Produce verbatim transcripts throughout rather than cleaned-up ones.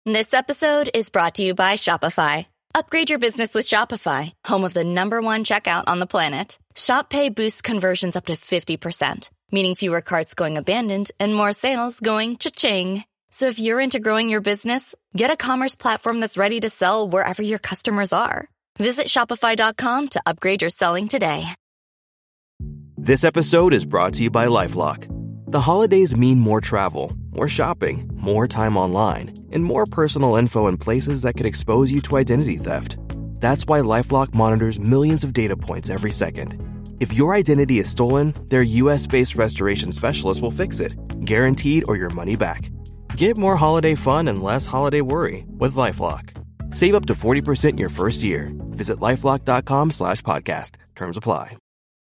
This episode is brought to you by Shopify. Upgrade your business with Shopify, home of the number one checkout on the planet. Shop Pay boosts conversions up to fifty percent, meaning fewer carts going abandoned and more sales going cha-ching. So if you're into growing your business, get a commerce platform that's ready to sell wherever your customers are. Visit shopify dot com to upgrade your selling today. This episode is brought to you by LifeLock. The holidays mean more travel, more shopping, more time online, and more personal info in places that could expose you to identity theft. That's why LifeLock monitors millions of data points every second. If your identity is stolen, their U S based restoration specialist will fix it, guaranteed or your money back. Get more holiday fun and less holiday worry with LifeLock. Save up to forty percent in your first year. Visit LifeLock dot com slash podcast. Terms apply.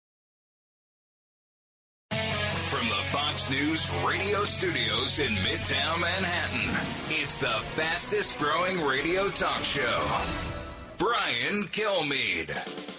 From the Fox News radio studios in Midtown Manhattan, it's the fastest growing radio talk show. Brian Kilmeade.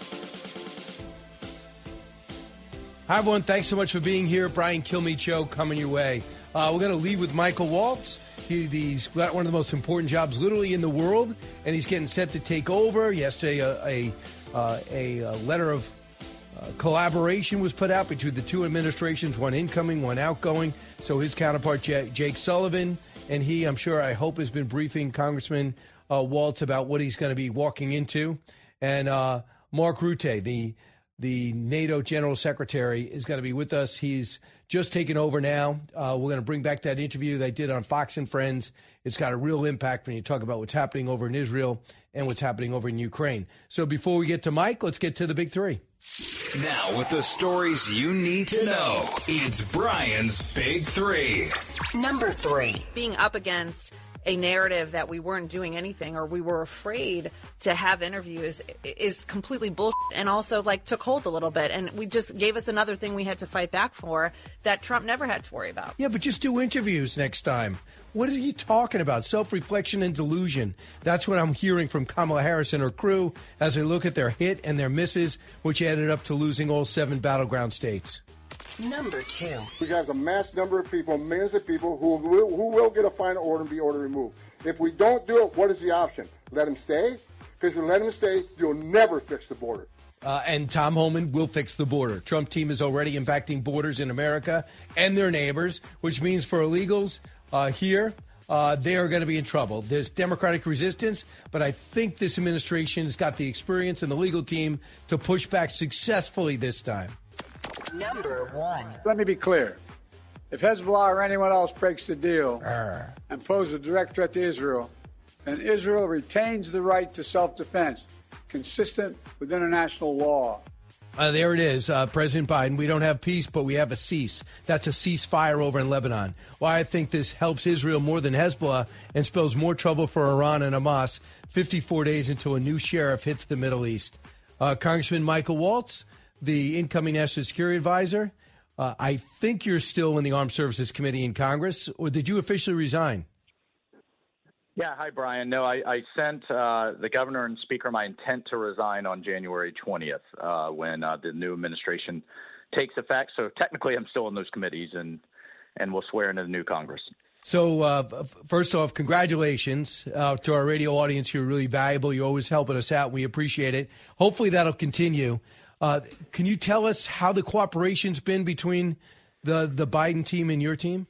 Hi, everyone. Thanks so much for being here. Brian Kilmeade Show coming your way. Uh, we're going to lead with Michael Waltz. He, he's got one of the most important jobs literally in the world, and he's getting set to take over. Yesterday, a, a, uh, a, a letter of uh, collaboration was put out between the two administrations, one incoming, one outgoing. So his counterpart, J- Jake Sullivan, and he, I'm sure, I hope, has been briefing Congressman uh, Waltz about what he's going to be walking into. And uh, Mark Rutte, the the NATO General Secretary, is going to be with us. He's just taken over now. Uh, we're going to bring back that interview they did on Fox and Friends. It's got a real impact when you talk about what's happening over in Israel and what's happening over in Ukraine. So before we get to Mike, let's get to the big three. Now, with the stories you need to know, it's Brian's Big Three. Number three. Being up against a narrative that we weren't doing anything or we were afraid to have interviews is completely bullshit, and also like took hold a little bit, and we just gave us another thing we had to fight back for that Trump never had to worry about. Yeah, but just do interviews next time. What are you talking about? Self-reflection and delusion. That's what I'm hearing from Kamala Harris and her crew as they look at their hit and their misses, which added up to losing all seven battleground states. Number two. We got a mass number of people, millions of people who will, who will get a final order and be ordered removed. If we don't do it, what is the option? Let them stay? Because if you let them stay, you'll never fix the border. Uh, and Tom Homan will fix the border. Trump team is already impacting borders in America and their neighbors, which means for illegals uh, here, uh, they are going to be in trouble. There's Democratic resistance, but I think this administration has got the experience and the legal team to push back successfully this time. Number one. Let me be clear. If Hezbollah or anyone else breaks the deal Arr. and poses a direct threat to Israel, then Israel retains the right to self-defense, consistent with international law. Uh, there it is, uh, President Biden. We don't have peace, but we have a cease. That's a ceasefire over in Lebanon. Why I think this helps Israel more than Hezbollah and spells more trouble for Iran and Hamas fifty-four days until a new sheriff hits the Middle East. Uh, Congressman Michael Waltz, the incoming National Security Advisor, uh, I think you're still in the Armed Services Committee in Congress, or did you officially resign? Yeah, hi, Brian. No, I, I sent uh, the governor and speaker my intent to resign on January twentieth uh, when uh, the new administration takes effect. So technically I'm still in those committees, and, and we'll swear into the new Congress. So uh, first off, congratulations uh, to our radio audience. You're really valuable. You're always helping us out. We appreciate it. Hopefully that'll continue. Uh, can you tell us how the cooperation's been between the, the Biden team and your team?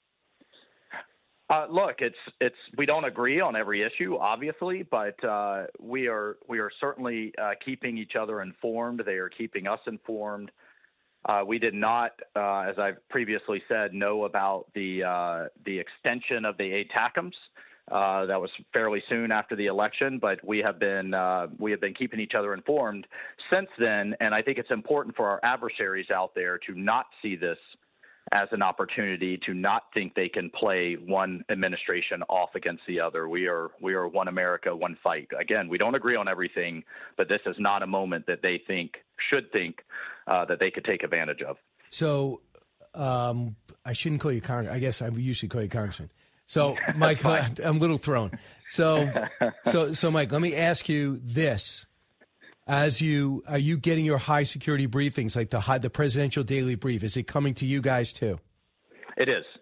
Uh, look, it's it's we don't agree on every issue, obviously, but uh, we are we are certainly uh, keeping each other informed. They are keeping us informed. Uh, we did not, uh, as I've previously said, know about the uh, the extension of the ATACMS. Uh, that was fairly soon after the election, but we have been uh, we have been keeping each other informed since then. And I think it's important for our adversaries out there to not see this as an opportunity, to not think they can play one administration off against the other. We are we are one America, one fight. Again, we don't agree on everything, but this is not a moment that they think should think uh, that they could take advantage of. So um, I shouldn't call you Congressman. I guess I usually call you Congressman. So, Mike, I'm a little thrown. So, so, so, Mike, let me ask you this: As you are you getting your high security briefings, like the high, the presidential daily brief? Is it coming to you guys too? It is.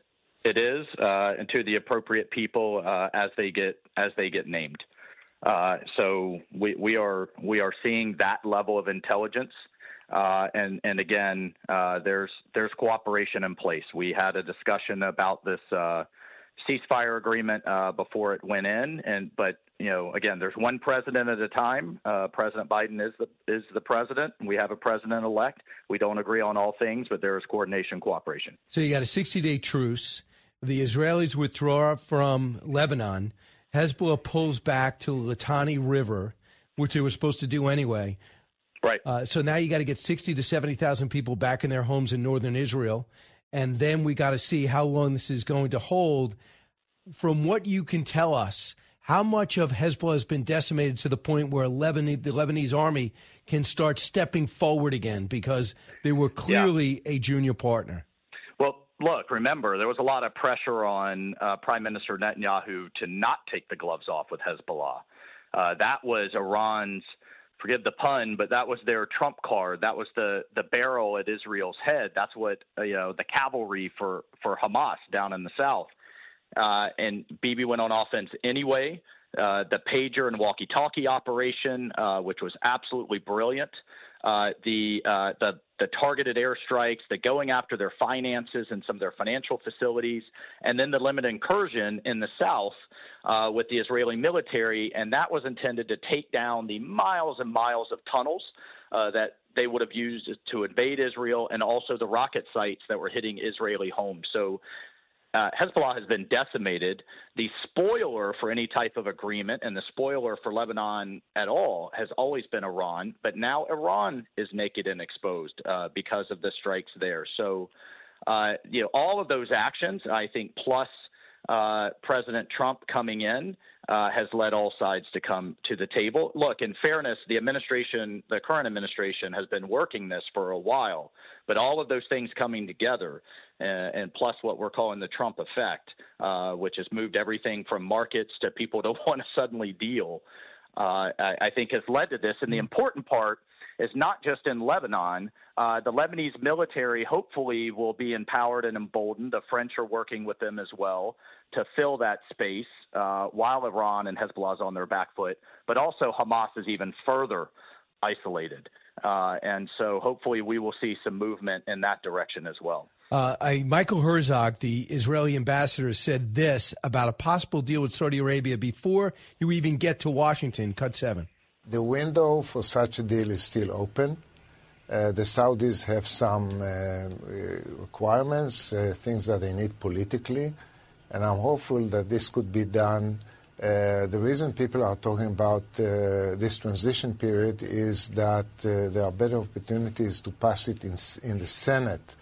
it is, uh, and to the appropriate people uh, as they get as they get named. Uh, so we, we are we are seeing that level of intelligence, uh, and and again, uh, there's there's cooperation in place. We had a discussion about this uh, ceasefire agreement uh, before it went in, and but you know, again, there's one president at a time. Uh, President Biden is the is the president. We have a president-elect. We don't agree on all things, but there is coordination, cooperation. So you got a sixty-day truce. The Israelis withdraw from Lebanon. Hezbollah pulls back to Litani River, which they were supposed to do anyway. Right. Uh, so now you got to get sixty to seventy thousand people back in their homes in northern Israel. And then we got to see how long this is going to hold. From what you can tell us, how much of Hezbollah has been decimated to the point where Lebanese, the Lebanese army can start stepping forward again because they were clearly yeah. a junior partner? Well, look, remember, there was a lot of pressure on uh, Prime Minister Netanyahu to not take the gloves off with Hezbollah. Uh, that was Iran's, forgive the pun, but that was their trump card. That was the, the barrel at Israel's head. That's what, uh, you know, the cavalry for, for Hamas down in the south. Uh, and Bibi went on offense anyway. Uh, the pager and walkie-talkie operation, uh, which was absolutely brilliant. Uh, the, uh, the the targeted airstrikes, the going after their finances and some of their financial facilities, and then the limited incursion in the south uh, with the Israeli military, and that was intended to take down the miles and miles of tunnels uh, that they would have used to invade Israel, and also the rocket sites that were hitting Israeli homes. So Uh, Hezbollah has been decimated. The spoiler for any type of agreement and the spoiler for Lebanon at all has always been Iran, but now Iran is naked and exposed uh, because of the strikes there. So, uh, you know, all of those actions, I think, plus uh, President Trump coming in uh, has led all sides to come to the table. Look, in fairness, the administration, the current administration has been working this for a while, but all of those things coming together uh, and plus what we're calling the Trump effect, uh, which has moved everything from markets to people to want to suddenly deal, uh, I, I think has led to this. And the important part is not just in Lebanon. Uh, the Lebanese military hopefully will be empowered and emboldened. The French are working with them as well to fill that space uh, while Iran and Hezbollah is on their back foot. But also Hamas is even further isolated. Uh, and so hopefully we will see some movement in that direction as well. Uh, I, Michael Herzog, the Israeli ambassador, said this about a possible deal with Saudi Arabia before you even get to Washington. Cut seven. The window for such a deal is still open. Uh, the Saudis have some uh, requirements, uh, things that they need politically, and I'm hopeful that this could be done. Uh, the reason people are talking about uh, this transition period is that uh, there are better opportunities to pass it in, in the Senate.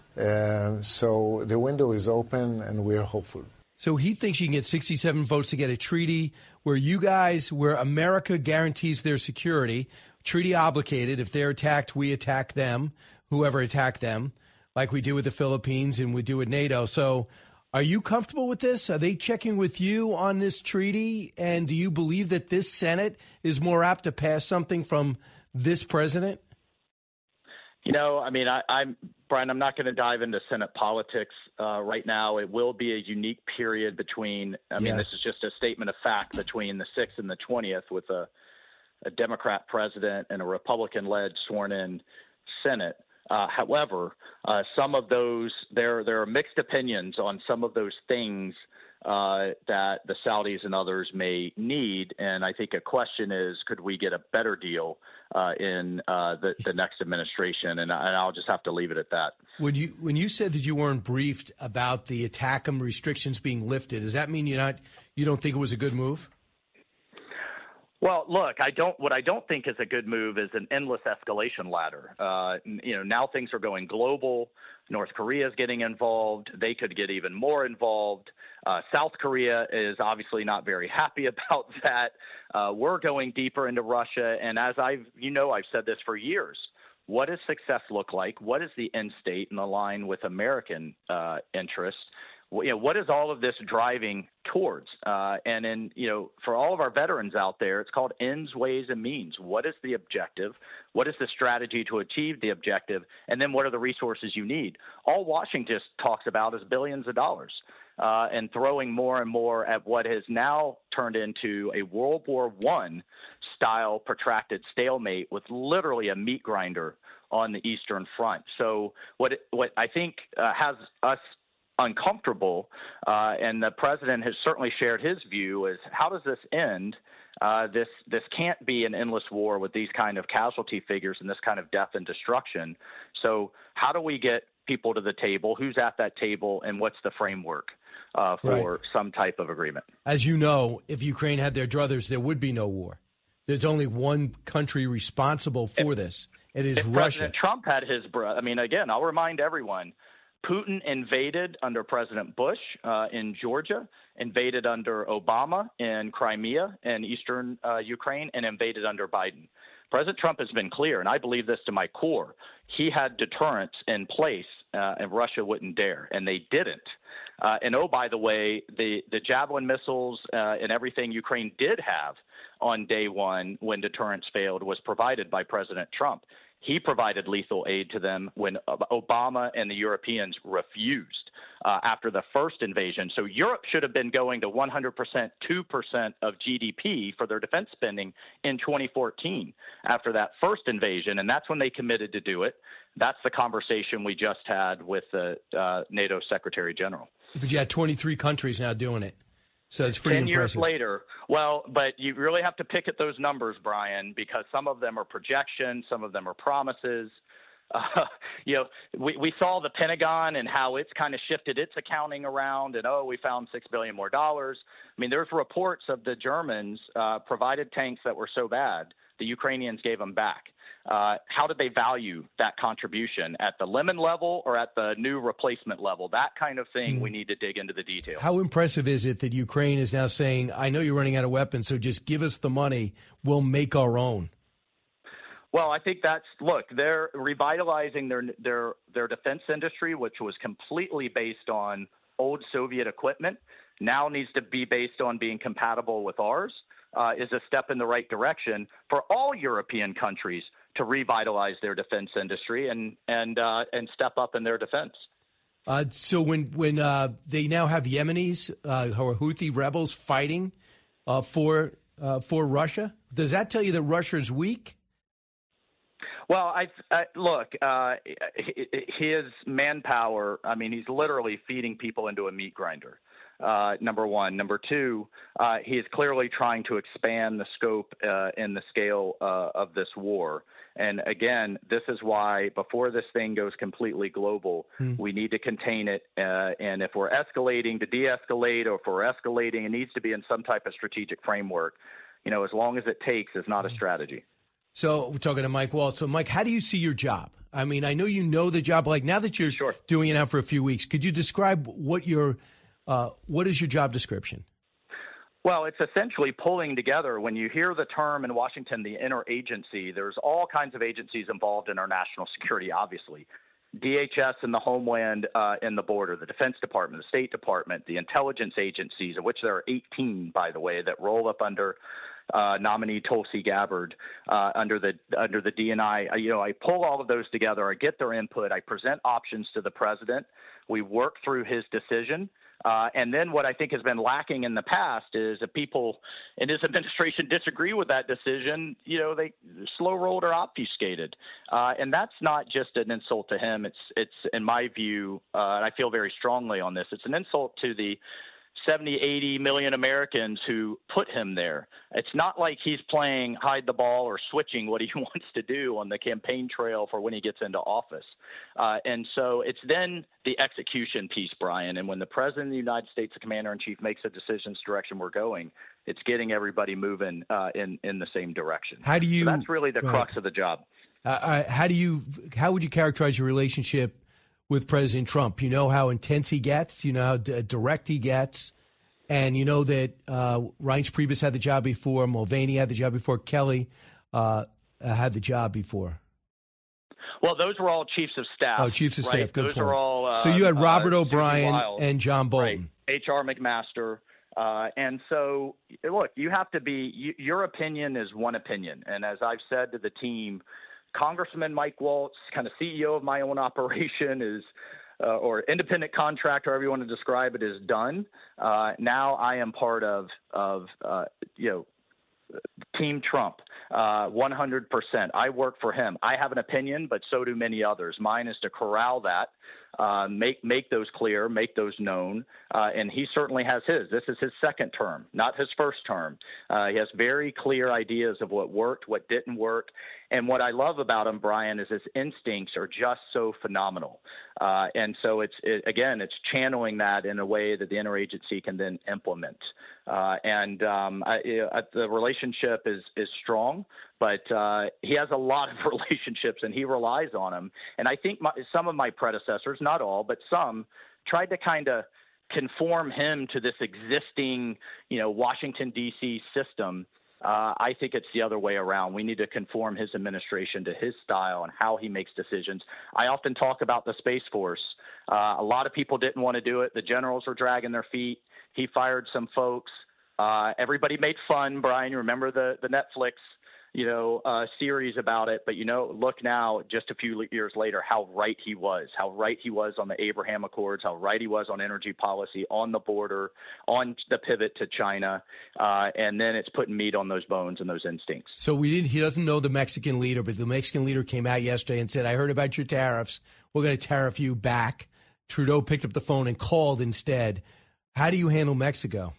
Uh, so the window is open, and we're hopeful. So he thinks you can get sixty-seven votes to get a treaty where you guys, where America guarantees their security, treaty obligated. If they're attacked, we attack them, whoever attacked them, like we do with the Philippines and we do with NATO. So are you comfortable with this? Are they checking with you on this treaty? And do you believe that this Senate is more apt to pass something from this president? You know, I mean, I, I'm Brian, I'm not going to dive into Senate politics uh, right now. It will be a unique period between, I mean, yeah. this is just a statement of fact between the sixth and the twentieth with a, a Democrat president and a Republican-led sworn-in Senate. Uh, however, uh, some of those, there, there are mixed opinions on some of those things uh, that the Saudis and others may need. And I think a question is, could we get a better deal uh, in uh, the, the next administration? And, and I'll just have to leave it at that. When you when you said that you weren't briefed about the ATACMS restrictions being lifted, does that mean you're not you don't think it was a good move? Well, look, I don't. What I don't think is a good move is an endless escalation ladder. Uh, you know, now things are going global. North Korea is getting involved. They could get even more involved. Uh, South Korea is obviously not very happy about that. Uh, we're going deeper into Russia, and as I've, you know, I've said this for years. What does success look like? What is the end state and align with American uh, interests? you know, what is all of this driving towards? Uh, and then, you know, for all of our veterans out there, it's called ends, ways, and means. What is the objective? What is the strategy to achieve the objective? And then what are the resources you need? All Washington just talks about is billions of dollars uh, and throwing more and more at what has now turned into a World War One style protracted stalemate with literally a meat grinder on the Eastern Front. So what what I think uh, has us uncomfortable, uh, and the president has certainly shared his view, is how does this end? Uh, this this can't be an endless war with these kind of casualty figures and this kind of death and destruction. So how do we get people to the table? Who's at that table, and what's the framework uh, for right. some type of agreement? As you know, if Ukraine had their druthers, there would be no war. There's only one country responsible for if, this. It is if Russia. President Trump had his breath. I mean, again, I'll remind everyone, Putin invaded under President Bush uh, in Georgia, invaded under Obama in Crimea and eastern uh, Ukraine, and invaded under Biden. President Trump has been clear, and I believe this to my core. He had deterrence in place, uh, and Russia wouldn't dare, and they didn't. Uh, and oh, by the way, the, the Javelin missiles uh, and everything Ukraine did have on day one when deterrence failed was provided by President Trump. He provided lethal aid to them when Obama and the Europeans refused uh, after the first invasion. So Europe should have been going to one hundred percent, two percent of G D P for their defense spending in twenty fourteen after that first invasion, and that's when they committed to do it. That's the conversation we just had with the uh, NATO Secretary General. But you had twenty-three countries now doing it. So it's pretty Ten impressive. Years later. Well, but you really have to pick at those numbers, Brian, because some of them are projections, some of them are promises. Uh, you know, we, we saw the Pentagon and how it's kind of shifted its accounting around, and oh, we found six billion more dollars. I mean, there's reports of the Germans uh, provided tanks that were so bad, the Ukrainians gave them back. Uh, how did they value that contribution at the lemon level or at the new replacement level? That kind of thing, mm. we need to dig into the details. How impressive is it that Ukraine is now saying, I know you're running out of weapons, so just give us the money. We'll make our own. Well, I think that's, look, they're revitalizing their their their defense industry, which was completely based on old Soviet equipment, now needs to be based on being compatible with ours, uh, is a step in the right direction for all European countries to revitalize their defense industry and and uh, and step up in their defense. Uh, so when when uh, they now have Yemenis uh, or Houthi rebels fighting uh, for uh, for Russia, does that tell you that Russia is weak? Well, I, I look, uh, his manpower. I mean, he's literally feeding people into a meat grinder. Uh, number one. Number two, uh, he is clearly trying to expand the scope uh, and the scale uh, of this war. And again, this is why before this thing goes completely global, mm. we need to contain it. Uh, and if we're escalating, to de-escalate, or if we're escalating, it needs to be in some type of strategic framework. You know, as long as it takes is not a strategy. So we're talking to Mike Waltz. So, Mike, how do you see your job? I mean, I know you know the job. Like now that you're sure. doing it now for a few weeks, could you describe what your uh, what is your job description? Well, it's essentially pulling together. When you hear the term in Washington, the interagency, there's all kinds of agencies involved in our national security, obviously. D H S and the Homeland uh, and the border, the Defense Department, the State Department, the intelligence agencies, of which there are eighteen, by the way, that roll up under uh, nominee Tulsi Gabbard uh, under the under the D N I. You know, I pull all of those together. I get their input. I present options to the president. We work through his decision. Uh, and then what I think has been lacking in the past is if people in this administration disagree with that decision, you know, they slow rolled or obfuscated. Uh, and that's not just an insult to him. It's, it's in my view, uh, and I feel very strongly on this, it's an insult to the seventy, eighty million Americans who put him there. It's not like he's playing hide the ball or switching what he wants to do on the campaign trail for when he gets into office. Uh, and so it's then the execution piece, Brian. And when the president of the United States, the commander in chief, makes a decision direction we're going, it's getting everybody moving uh, in, in the same direction. How do you, so that's really the crux right. of the job. Uh, how do you, how would you characterize your relationship with President Trump? You know how intense he gets, you know how d- direct he gets, and you know that uh, Reince Priebus had the job before, Mulvaney had the job before, Kelly uh, had the job before. Well, those were all chiefs of staff. Oh, chiefs of right? staff. Good those point. Are all, uh, so you had Robert uh, O'Brien Wild, and John Bolton. Right. H R McMaster. Uh, and so, look, you have to be you, – your opinion is one opinion. And as I've said to the team, Congressman Mike Waltz, kind of C E O of my own operation, is uh, – or independent contractor, however you want to describe it, is done. Uh, now I am part of, of uh, you know, Team Trump, uh, one hundred percent. I work for him. I have an opinion, but so do many others. Mine is to corral that, uh, make make those clear, make those known, uh, and he certainly has his. This is his second term, not his first term. Uh, he has very clear ideas of what worked, what didn't work, and what I love about him, Brian, is his instincts are just so phenomenal. Uh, and so it's it, again, it's channeling that in a way that the interagency can then implement. Uh, and um, I, I, the relationship is is strong, but uh, he has a lot of relationships, and he relies on them. And I think my, some of my predecessors, not all, but some, tried to kind of conform him to this existing, you know, Washington, D C system. Uh, I think it's the other way around. We need to conform his administration to his style and how he makes decisions. I often talk about the Space Force. Uh, a lot of people didn't want to do it. The generals were dragging their feet. He fired some folks. Uh, everybody made fun, Brian. You remember the, the Netflix, you know, uh, series about it. But, you know, look now, just a few years later, how right he was, how right he was on the Abraham Accords, how right he was on energy policy, on the border, on the pivot to China. Uh, and then it's putting meat on those bones and those instincts. So we didn't, he doesn't know the Mexican leader, but the Mexican leader came out yesterday and said, I heard about your tariffs. We're going to tariff you back. Trudeau picked up the phone and called instead. How do you handle Mexico?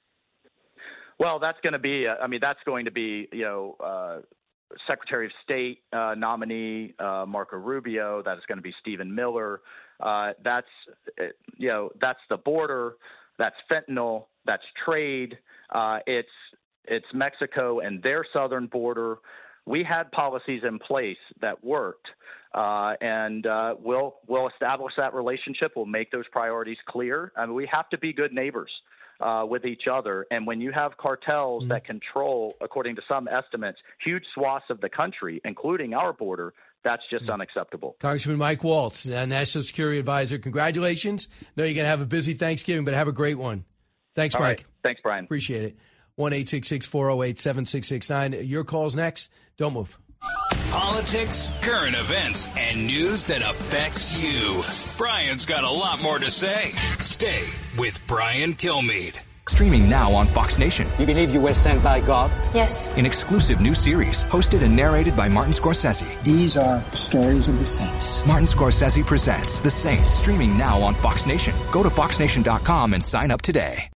Well, that's going to be, uh, I mean, that's going to be, you know, uh, Secretary of State uh, nominee uh, Marco Rubio. That is going to be Stephen Miller. Uh, that's, you know, that's the border. That's fentanyl. That's trade. Uh, it's it's Mexico and their southern border. We had policies in place that worked, uh, and uh, we'll we'll establish that relationship. We'll make those priorities clear. I mean, we have to be good neighbors uh, with each other. And when you have cartels mm-hmm. that control, according to some estimates, huge swaths of the country, including our border, that's just mm-hmm. unacceptable. Congressman Mike Waltz, National Security Advisor, congratulations. No, you're going to have a busy Thanksgiving, but have a great one. Thanks, All Mike. Right. Thanks, Brian. Appreciate it. one eight six six, four oh eight, seven six six nine. Your call's next. Don't move. Politics, current events, and news that affects you. Brian's got a lot more to say. Stay with Brian Kilmeade. Streaming now on Fox Nation. You believe you were sent by God? Yes. An exclusive new series hosted and narrated by Martin Scorsese. These are stories of the saints. Martin Scorsese presents The Saints, streaming now on Fox Nation. Go to fox nation dot com and sign up today.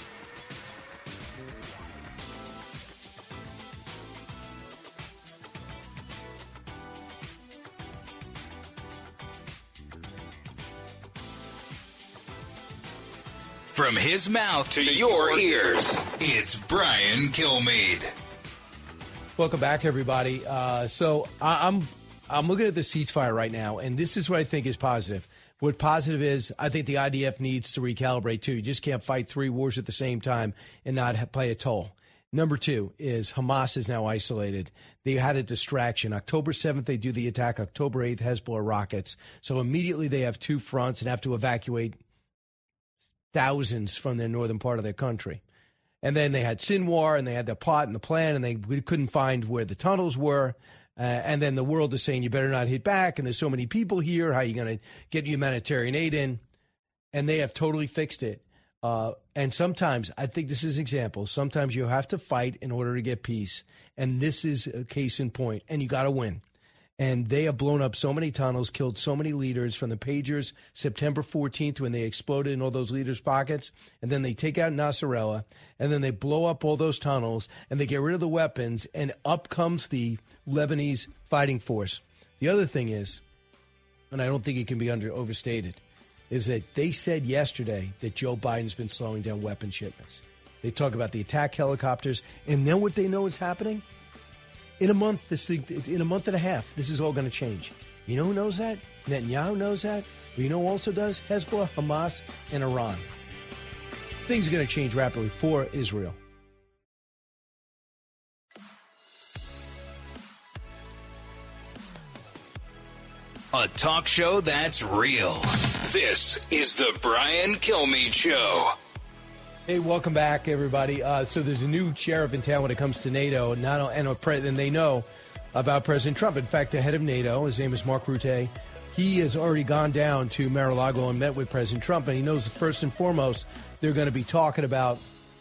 From his mouth to your ears, it's Brian Kilmeade. Welcome back, everybody. Uh, so I, I'm I'm looking at the ceasefire right now, and this is what I think is positive. What positive is, I think the I D F needs to recalibrate, too. You just can't fight three wars at the same time and not have, play a toll. Number two is Hamas is now isolated. They had a distraction. October seventh, they do the attack. October eighth, Hezbollah rockets. So immediately they have two fronts and have to evacuate thousands from their northern part of their country. And then they had Sinwar, and they had the plot and the plan, and they couldn't find where the tunnels were. Uh, and then the world is saying, you better not hit back, and there's so many people here. How are you going to get humanitarian aid in? And they have totally fixed it. Uh, and sometimes, I think this is an example, sometimes you have to fight in order to get peace. And this is a case in point, and you got to win. And they have blown up so many tunnels, killed so many leaders from the pagers September fourteenth when they exploded in all those leaders' pockets. And then they take out Nasrallah, and then they blow up all those tunnels, and they get rid of the weapons, and up comes the Lebanese fighting force. The other thing is, and I don't think it can be under overstated, is that they said yesterday that Joe Biden's been slowing down weapon shipments. They talk about the attack helicopters, and then what they know is happening? In a month, this thing, in a month and a half, this is all going to change. You know who knows that? Netanyahu knows that. But you know who also does? Hezbollah, Hamas, and Iran. Things are going to change rapidly for Israel. A talk show that's real. This is the Brian Kilmeade Show. Hey, welcome back, everybody. Uh, so there's a new sheriff in town when it comes to NATO, not and, a pre- and they know about President Trump. In fact, the head of NATO, his name is Mark Rutte, he has already gone down to Mar-a-Lago and met with President Trump, and he knows first and foremost they're going to be talking about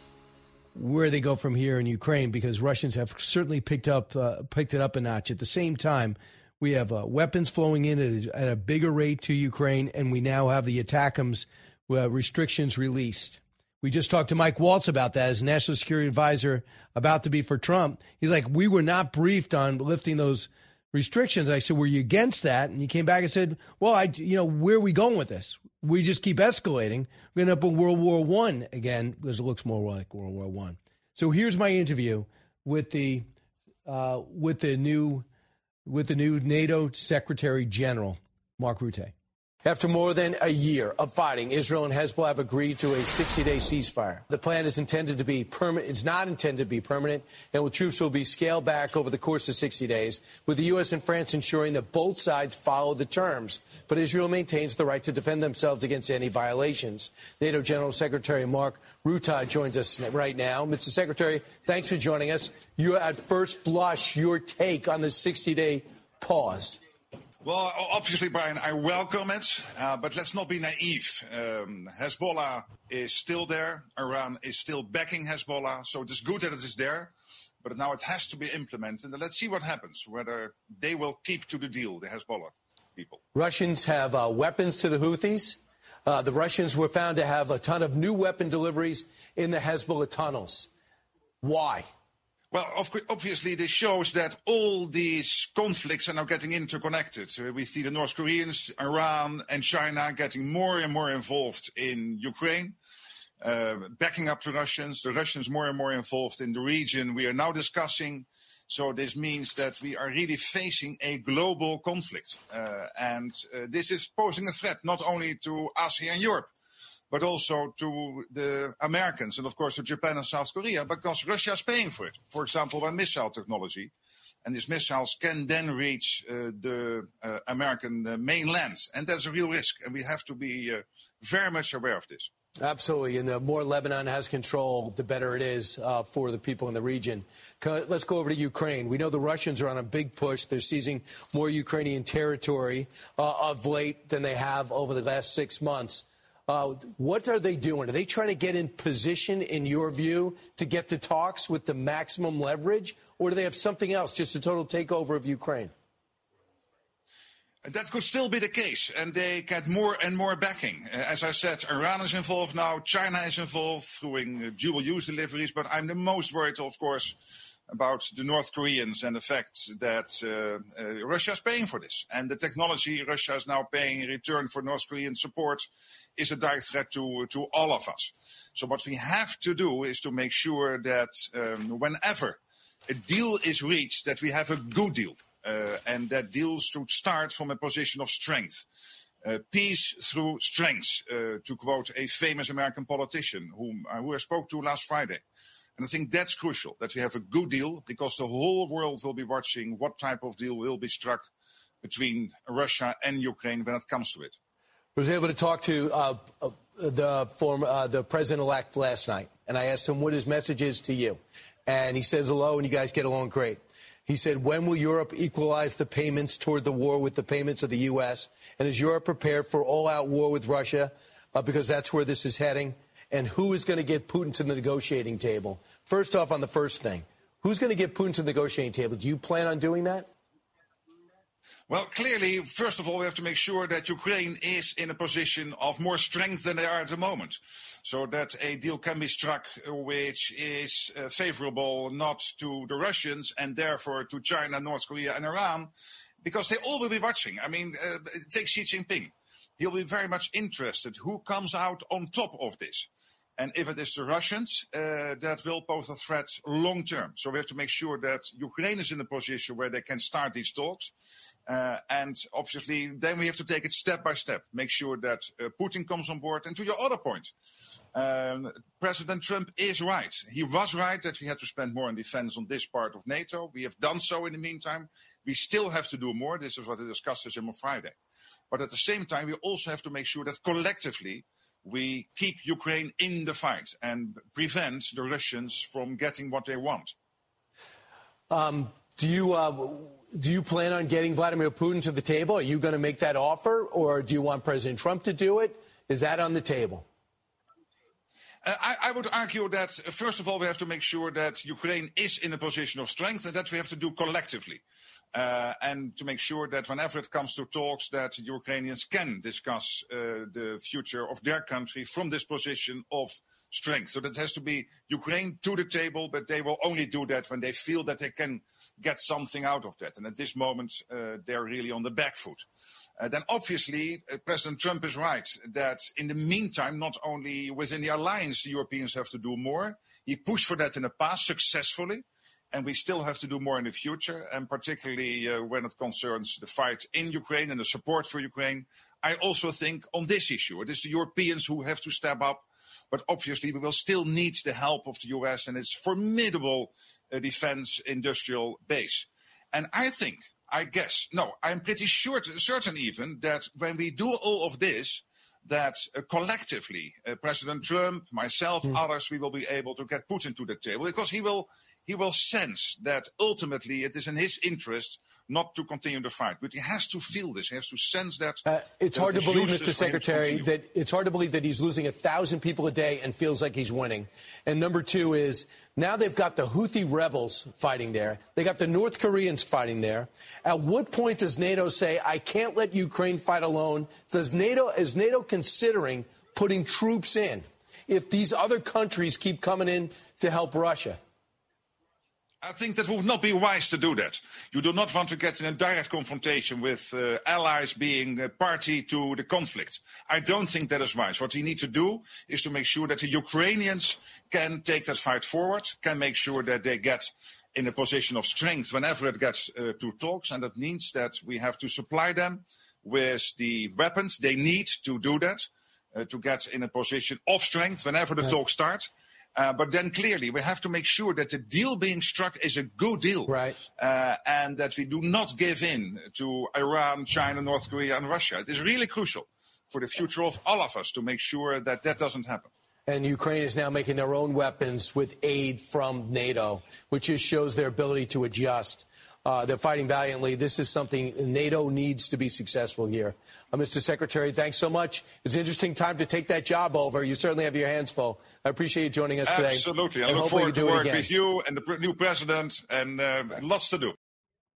where they go from here in Ukraine, because Russians have certainly picked up uh, picked it up a notch. At the same time, we have uh, weapons flowing in at a, at a bigger rate to Ukraine, and we now have the ATACMS uh, restrictions released. We just talked to Mike Waltz about that as National Security Advisor about to be for Trump. He's like, we were not briefed on lifting those restrictions. I said, were you against that? And he came back and said, well, I, you know, where are we going with this? We just keep escalating. We're going to end up in World War One again, because it looks more like World War One. So here's my interview with the uh, with the new with the new NATO Secretary General, Mark Rutte. After more than a year of fighting, Israel and Hezbollah have agreed to a sixty-day ceasefire. The plan is intended to be permanent. It's not intended to be permanent, and troops will be scaled back over the course of sixty days, with the U S and France ensuring that both sides follow the terms. But Israel maintains the right to defend themselves against any violations. NATO General Secretary Mark Rutte joins us right now. Mister Secretary, thanks for joining us. You, at first blush, your take on the sixty-day pause. Well, obviously, Brian, I welcome it, uh, but let's not be naive. Um, Hezbollah is still there. Iran is still backing Hezbollah, so it is good that it is there. But now it has to be implemented. And let's see what happens, whether they will keep to the deal, the Hezbollah people. Russians have uh, weapons to the Houthis. Uh, the Russians were found to have a ton of new weapon deliveries in the Hezbollah tunnels. Why? Well, obviously, this shows that all these conflicts are now getting interconnected. Uh, we see the North Koreans, Iran, and China getting more and more involved in Ukraine, uh, backing up the Russians. The Russians more and more involved in the region we are now discussing. So this means that we are really facing a global conflict. Uh, and uh, this is posing a threat not only to us here in Europe, but also to the Americans and, of course, to Japan and South Korea, because Russia is paying for it. For example, by missile technology. And these missiles can then reach uh, the uh, American uh, mainland. And that's a real risk. And we have to be uh, very much aware of this. Absolutely. And the more Lebanon has control, the better it is uh, for the people in the region. Let's go over to Ukraine. We know the Russians are on a big push. They're seizing more Ukrainian territory uh, of late than they have over the last six months. Uh, what are they doing? Are they trying to get in position, in your view, to get to talks with the maximum leverage? Or do they have something else, just a total takeover of Ukraine? That could still be the case, and they get more and more backing. Uh, as I said, Iran is involved now, China is involved, doing uh, dual-use deliveries, but I'm the most worried, of course, about the North Koreans and the fact that uh, uh, Russia is paying for this. And the technology Russia is now paying in return for North Korean support is a direct threat to, to all of us. So what we have to do is to make sure that um, whenever a deal is reached, that we have a good deal. Uh, and that deal should start from a position of strength. Uh, peace through strength, uh, to quote a famous American politician whom, uh, who I spoke to last Friday. And I think that's crucial, that we have a good deal, because the whole world will be watching what type of deal will be struck between Russia and Ukraine when it comes to it. I was able to talk to uh, uh, the former, uh, the president-elect last night, and I asked him what his message is to you. And he says hello, and you guys get along great. He said, when will Europe equalize the payments toward the war with the payments of the U S? And is Europe prepared for all-out war with Russia? Uh, because that's where this is heading. And who is going to get Putin to the negotiating table? First off, on the first thing, who's going to get Putin to the negotiating table? Do you plan on doing that? Well, clearly, first of all, we have to make sure that Ukraine is in a position of more strength than they are at the moment, so that a deal can be struck which is uh, favorable not to the Russians and therefore to China, North Korea and Iran, because they all will be watching. I mean, uh, take Xi Jinping. He'll be very much interested who comes out on top of this. And if it is the Russians, uh, that will pose a threat long term. So we have to make sure that Ukraine is in a position where they can start these talks. Uh, and obviously, then we have to take it step by step, make sure that uh, Putin comes on board. And to your other point, um, President Trump is right. He was right that we had to spend more on defense on this part of NATO. We have done so in the meantime. We still have to do more. This is what I discussed with him on Friday. But at the same time, we also have to make sure that collectively we keep Ukraine in the fight and prevent the Russians from getting what they want. Um, do you uh, do you plan on getting Vladimir Putin to the table? Are you going to make that offer, or do you want President Trump to do it? Is that on the table? Uh, I, I would argue that, uh, first of all, we have to make sure that Ukraine is in a position of strength, and that we have to do collectively. Uh, and to make sure that whenever it comes to talks, that Ukrainians can discuss uh, the future of their country from this position of strength. So that has to be Ukraine to the table, but they will only do that when they feel that they can get something out of that. And at this moment, uh, they're really on the back foot. Uh, then obviously, uh, President Trump is right that in the meantime, not only within the alliance, the Europeans have to do more. He pushed for that in the past successfully. And we still have to do more in the future, and particularly uh, when it concerns the fight in Ukraine and the support for Ukraine. I also think on this issue, it is the Europeans who have to step up. But obviously, we will still need the help of the U S and its formidable uh, defense industrial base. And I think, I guess, no, I'm pretty sure, certain even, that when we do all of this, that uh, collectively, uh, President Trump, myself, mm. others, we will be able to get Putin to the table, because he will... He will sense that ultimately it is in his interest not to continue the fight. But he has to feel this. He has to sense that. Uh, it's hard to believe, Mister Secretary, that it's hard to believe that he's losing a thousand people a day and feels like he's winning. And number two is now they've got the Houthi rebels fighting there. They got the North Koreans fighting there. At what point does NATO say, I can't let Ukraine fight alone? Does NATO, is NATO considering putting troops in if these other countries keep coming in to help Russia? I think that would not be wise to do that. You do not want to get in a direct confrontation with uh, allies being a party to the conflict. I don't think that is wise. What we need to do is to make sure that the Ukrainians can take that fight forward, can make sure that they get in a position of strength whenever it gets uh, to talks. And that means that we have to supply them with the weapons they need to do that, uh, to get in a position of strength whenever the yeah. talks start. Uh, but then clearly we have to make sure that the deal being struck is a good deal. Right. Uh, and that we do not give in to Iran, China, North Korea and Russia. It is really crucial for the future of all of us to make sure that that doesn't happen. And Ukraine is now making their own weapons with aid from NATO, which just shows their ability to adjust. Uh, they're fighting valiantly. This is something NATO needs to be successful here. Uh, Mister Secretary, thanks so much. It's an interesting time to take that job over. You certainly have your hands full. I appreciate you joining us today. Absolutely. I look forward to work with you and the new president, and uh, lots to do.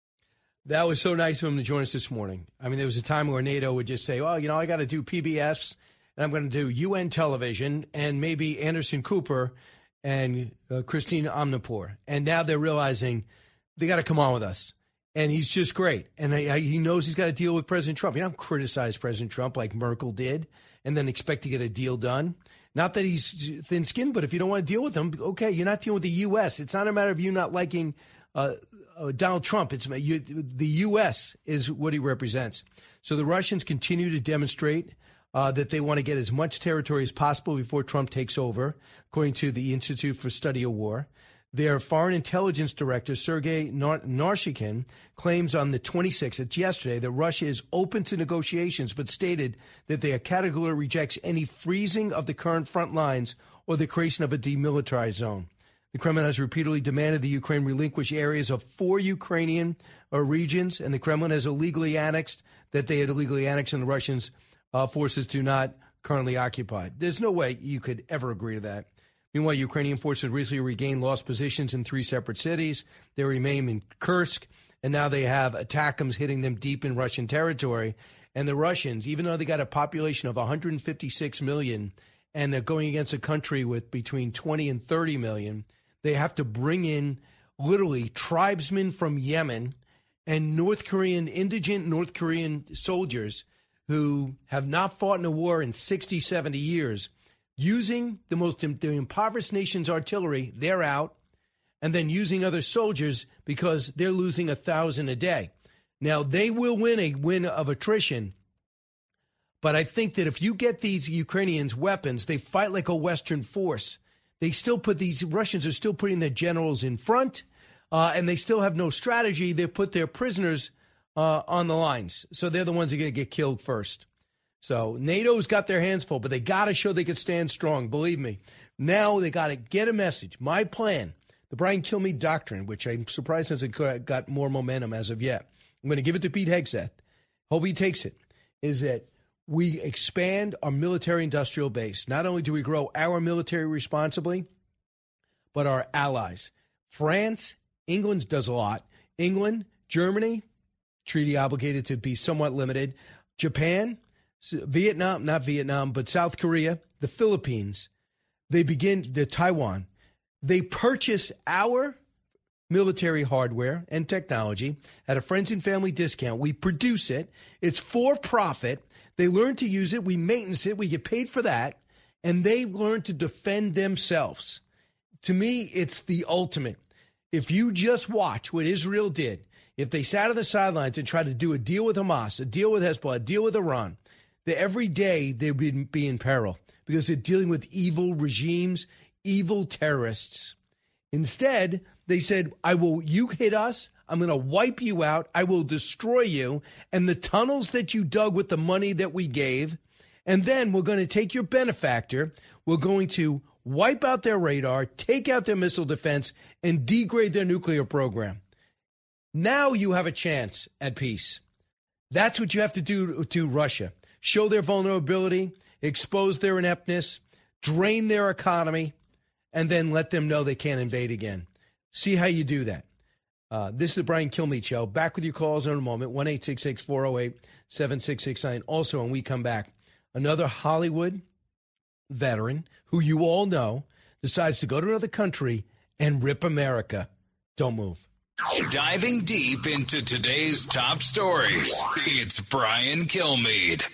That was so nice of him to join us this morning. I mean, there was a time where NATO would just say, well, you know, I got to do P B S, and I'm going to do U N television, and maybe Anderson Cooper and uh, Christine Amanpour. And now they're realizing they got to come on with us. And he's just great. And I, I, he knows he's got to deal with President Trump. You don't criticize President Trump like Merkel did and then expect to get a deal done. Not that he's thin-skinned, but if you don't want to deal with him, okay, you're not dealing with the U S. It's not a matter of you not liking uh, uh, Donald Trump. It's you, the U S is what he represents. So the Russians continue to demonstrate uh, that they want to get as much territory as possible before Trump takes over, according to the Institute for Study of War. Their foreign intelligence director, Sergei Narshikin, claims on the twenty-sixth, it's yesterday, that Russia is open to negotiations, but stated that they categorically rejects any freezing of the current front lines or the creation of a demilitarized zone. The Kremlin has repeatedly demanded the Ukraine relinquish areas of four Ukrainian uh, regions, and the Kremlin has illegally annexed that they had illegally annexed and the Russians uh, forces do not currently occupy. There's no way you could ever agree to that. Meanwhile, Ukrainian forces recently regained lost positions in three separate cities. They remain in Kursk, and now they have ATACMS hitting them deep in Russian territory. And the Russians, even though they got a population of one hundred fifty-six million, and they're going against a country with between twenty and thirty million, they have to bring in literally tribesmen from Yemen and North Korean, indigent North Korean soldiers who have not fought in a war in sixty, seventy years, using the most the impoverished nation's artillery. They're out, and then using other soldiers because they're losing a thousand a day. Now, they will win a win of attrition, but I think that if you get these Ukrainians weapons, they fight like a Western force. They still put these Russians are still putting their generals in front. uh, and they still have no strategy. They put their prisoners uh, on the lines. So they're the ones that are going to get killed first. So NATO's got their hands full, but they got to show they could stand strong. Believe me. Now they got to get a message. My plan, the Brian Kilmeade Doctrine, which I'm surprised hasn't got more momentum as of yet. I'm going to give it to Pete Hegseth. Hope he takes it, is that we expand our military-industrial base. Not only do we grow our military responsibly, but our allies. France, England does a lot. England, Germany, treaty obligated to be somewhat limited. Japan, Vietnam, not Vietnam, but South Korea, the Philippines, they begin, the Taiwan, they purchase our military hardware and technology at a friends and family discount. We produce it. It's for profit. They learn to use it. We maintenance it. We get paid for that. And they learn to defend themselves. To me, it's the ultimate. If you just watch what Israel did, if they sat on the sidelines and tried to do a deal with Hamas, a deal with Hezbollah, a deal with Iran, that every day they would be in peril because they're dealing with evil regimes, evil terrorists. Instead, they said, I will, you hit us, I'm going to wipe you out, I will destroy you, and the tunnels that you dug with the money that we gave, and then we're going to take your benefactor, we're going to wipe out their radar, take out their missile defense, and degrade their nuclear program. Now you have a chance at peace. That's what you have to do to Russia. Show their vulnerability, expose their ineptness, drain their economy, and then let them know they can't invade again. See how you do that. Uh, this is the Brian Kilmeade Show. Back with your calls in a moment, one eight six six, four oh eight, seven six six nine. Also, when we come back, another Hollywood veteran who you all know decides to go to another country and rip America. Don't move. Diving deep into today's top stories, it's Brian Kilmeade.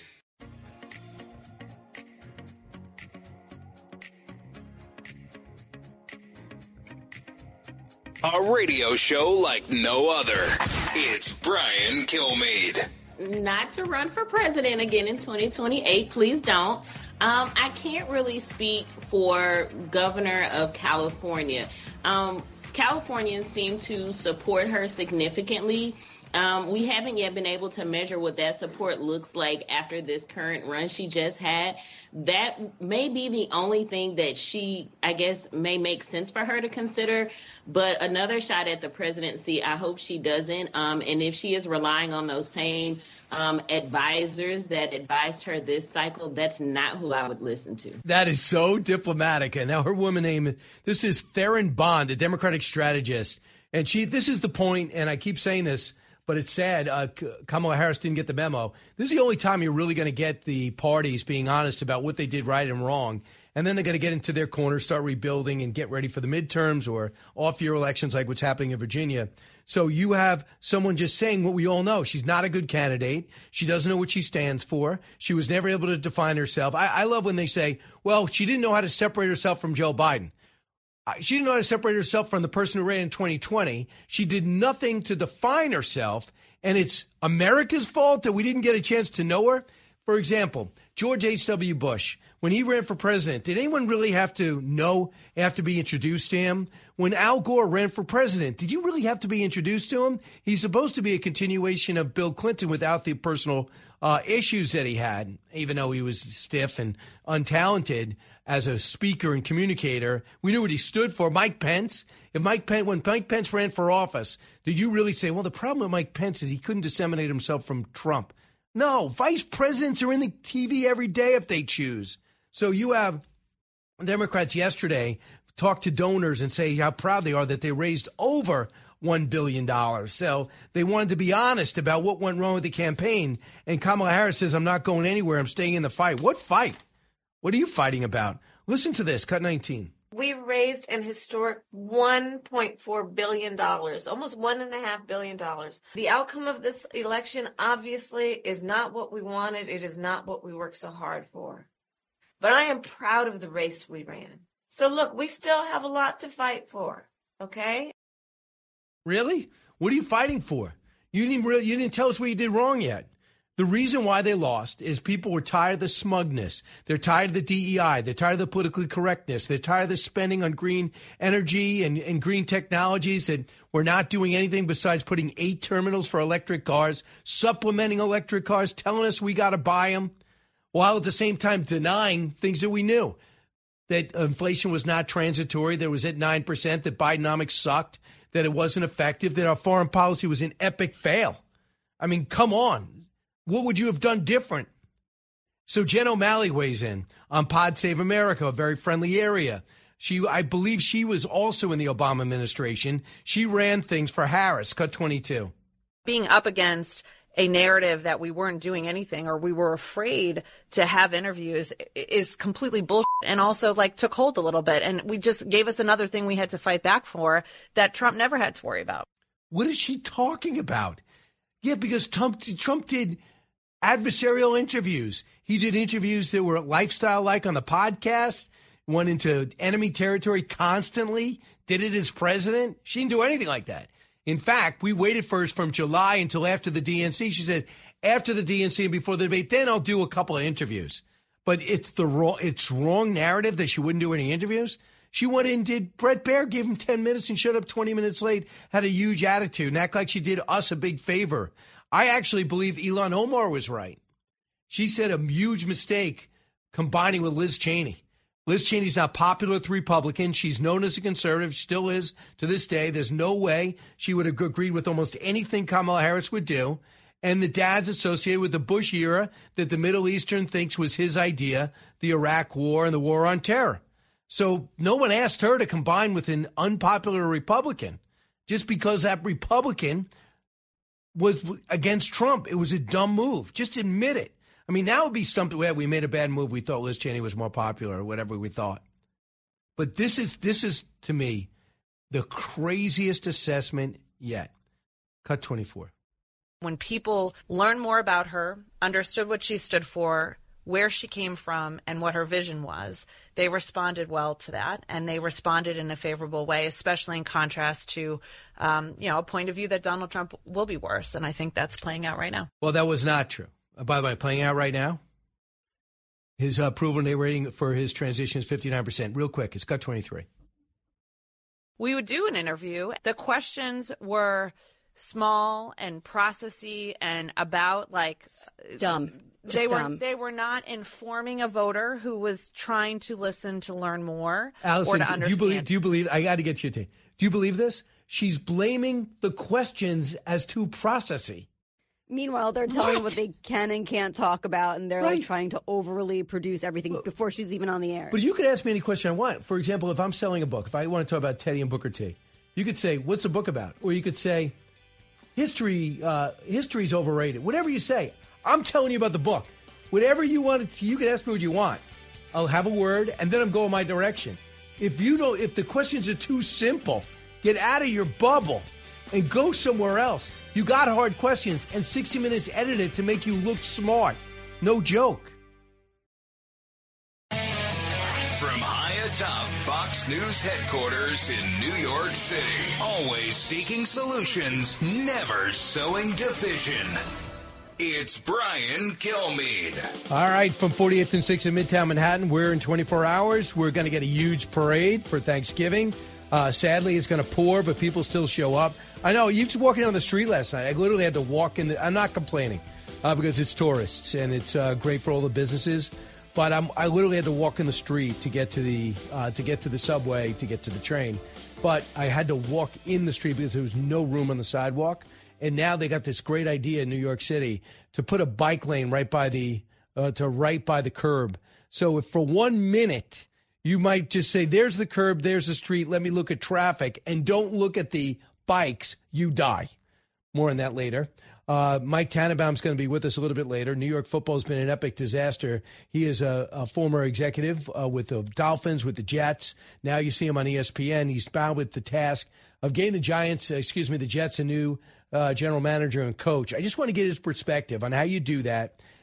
A radio show like no other. It's Brian Kilmeade. Not to run for president again in twenty twenty-eight. Please don't. Um, I can't really speak for Governor of California. Um, Californians seem to support her significantly. Um, we haven't yet been able to measure what that support looks like after this current run she just had. That may be the only thing that she, I guess, may make sense for her to consider. But another shot at the presidency, I hope she doesn't. Um, and if she is relying on those same um, advisors that advised her this cycle, that's not who I would listen to. That is so diplomatic. And now her woman name, this is Theron Bond, a Democratic strategist. And she, this is the point, and I keep saying this, but it's sad. Uh, Kamala Harris didn't get the memo. This is the only time you're really going to get the parties being honest about what they did right and wrong. And then they're going to get into their corner, start rebuilding, and get ready for the midterms or off-year elections like what's happening in Virginia. So you have someone just saying what we all know. She's not a good candidate. She doesn't know what she stands for. She was never able to define herself. I, I love when they say, well, she didn't know how to separate herself from Joe Biden. She didn't know how to separate herself from the person who ran in twenty twenty. She did nothing to define herself, and it's America's fault that we didn't get a chance to know her. For example, George H W. Bush, when he ran for president, did anyone really have to know, have to be introduced to him? When Al Gore ran for president, did you really have to be introduced to him? He's supposed to be a continuation of Bill Clinton without the personal uh, issues that he had, even though he was stiff and untalented as a speaker and communicator. We knew what he stood for. Mike Pence. If Mike Pence, when Mike Pence ran for office, did you really say, well, the problem with Mike Pence is he couldn't disseminate himself from Trump? No, vice presidents are in the T V every day if they choose. So you have Democrats yesterday talk to donors and say how proud they are that they raised over one billion dollars. So they wanted to be honest about what went wrong with the campaign. And Kamala Harris says, I'm not going anywhere. I'm staying in the fight. What fight? What are you fighting about? Listen to this, cut nineteen. We raised an historic one point four billion dollars, almost one point five billion dollars. The outcome of this election obviously is not what we wanted. It is not what we worked so hard for. But I am proud of the race we ran. So look, we still have a lot to fight for, okay? Really? What are you fighting for? You didn't really, you didn't tell us what you did wrong yet. The reason why they lost is people were tired of the smugness. They're tired of the D E I. They're tired of the political correctness. They're tired of the spending on green energy and, and green technologies. And we're not doing anything besides putting eight terminals for electric cars, supplementing electric cars, telling us we got to buy them, while at the same time denying things that we knew. That inflation was not transitory, that it was at nine percent, that Bidenomics sucked, that it wasn't effective, that our foreign policy was an epic fail. I mean, come on. What would you have done different? So Jen O'Malley weighs in on Pod Save America, a very friendly area. She, I believe she was also in the Obama administration. She ran things for Harris. Cut twenty-two. Being up against a narrative that we weren't doing anything or we were afraid to have interviews is completely bullshit, and also like took hold a little bit. And we just gave us another thing we had to fight back for that Trump never had to worry about. What is she talking about? Yeah, because Trump, Trump did adversarial interviews. He did interviews that were lifestyle-like on the podcast, went into enemy territory constantly, did it as president. She didn't do anything like that. In fact, we waited first from July until after the D N C. She said, after the D N C and before the debate, then I'll do a couple of interviews. But it's the wrong, it's wrong narrative that she wouldn't do any interviews. She went in and did, Brett Baer gave him ten minutes and showed up twenty minutes late, had a huge attitude, and act like she did us a big favor. I actually believe Ilhan Omar was right. She said a huge mistake combining with Liz Cheney. Liz Cheney's not popular with Republicans. She's known as a conservative, still is to this day. There's no way she would have agreed with almost anything Kamala Harris would do. And the dad's associated with the Bush era that the Middle Eastern thinks was his idea, the Iraq War and the War on Terror. So no one asked her to combine with an unpopular Republican just because that Republican was against Trump. It was a dumb move. Just admit it. I mean, that would be something where we made a bad move. We thought Liz Cheney was more popular or whatever we thought. But this is, this is to me, the craziest assessment yet. Cut twenty-four. When people learned more about her, understood what she stood for, where she came from, and what her vision was, they responded well to that, and they responded in a favorable way, especially in contrast to, um, you know, a point of view that Donald Trump will be worse, and I think that's playing out right now. Well, that was not true. Uh, by the way, playing out right now, his uh, approval rating for his transition is fifty-nine percent. Real quick, it's cut twenty-three. We would do an interview. The questions were small and processy and about like dumb. Just they were dumb. They were not informing a voter who was trying to listen to learn more Allison, or to understand. do you believe? Do you believe? I got to get you to. Do you believe this? She's blaming the questions as too processy. Meanwhile, they're telling What? what they can and can't talk about, and they're Right. like trying to overly produce everything before she's even on the air. But you could ask me any question I want. For example, if I'm selling a book, if I want to talk about Teddy and Booker T, you could say, "What's the book about?" Or you could say, "History, uh, history's overrated." Whatever you say, I'm telling you about the book. Whatever you want to, you can ask me what you want. I'll have a word, and then I'm going my direction. If you don't, if the questions are too simple, get out of your bubble and go somewhere else. You got hard questions, and sixty minutes edited to make you look smart. No joke. From high atop Fox News headquarters in New York City, always seeking solutions, never sowing division. It's Brian Kilmeade. All right, from forty-eighth and sixth in Midtown Manhattan, we're in twenty-four hours. We're going to get a huge parade for Thanksgiving. Uh, sadly, it's going to pour, but people still show up. I know, you was walking on the street last night. I literally had to walk in. The, I'm not complaining uh, because it's tourists, and it's uh, great for all the businesses. But I'm, I literally had to walk in the street to get to the uh, to get to the subway, to get to the train. But I had to walk in the street because there was no room on the sidewalk. And now they got this great idea in New York City to put a bike lane right by the uh, to right by the curb. So if for one minute you might just say, "There's the curb, there's the street. Let me look at traffic," and don't look at the bikes, you die. More on that later. Uh, Mike Tannenbaum's going to be with us a little bit later. New York football has been an epic disaster. He is a, a former executive uh, with the Dolphins, with the Jets. Now you see him on E S P N. He's bound with the task of getting the Giants, uh, excuse me, the Jets a new uh, general manager and coach. I just want to get his perspective on how you do that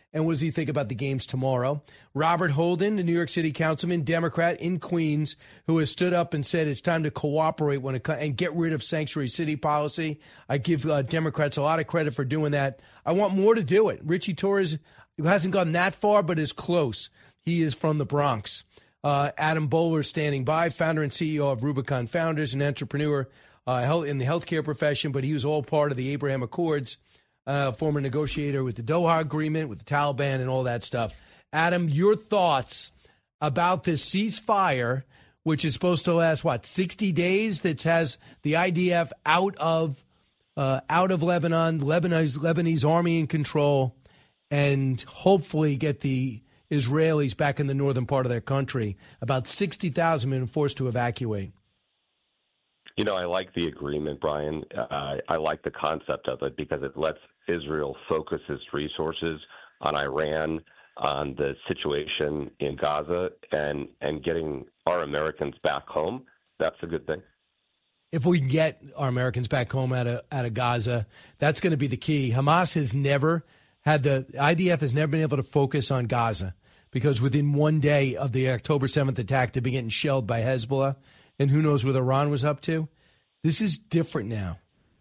And what does he think about the games tomorrow? Robert Holden, the New York City councilman, Democrat in Queens, who has stood up and said it's time to cooperate when it co- and get rid of sanctuary city policy. I give uh, Democrats a lot of credit for doing that. I want more to do it. Richie Torres hasn't gone that far, but is close. He is from the Bronx. Uh, Adam Bowler standing by, founder and C E O of Rubicon Founders, an entrepreneur uh, in the healthcare profession, but he was all part of the Abraham Accords. Uh, former negotiator with the Doha Agreement, with the Taliban and all that stuff. Adam, your thoughts about this ceasefire, which is supposed to last, what, sixty days, that has the I D F out of uh, out of Lebanon, Lebanese, Lebanese army in control, and hopefully get the Israelis back in the northern part of their country. About sixty thousand have been forced to evacuate. You know, I like the agreement, Brian. Uh, I like the concept of it because it lets Israel focus its resources on Iran, on the situation in Gaza, and, and getting our Americans back home. That's a good thing. If we get our Americans back home out of, out of Gaza, that's going to be the key. Hamas has never had the I D F has never been able to focus on Gaza because within one day of the October seventh attack, they've been getting shelled by Hezbollah. And who knows what Iran was up to? This is different now.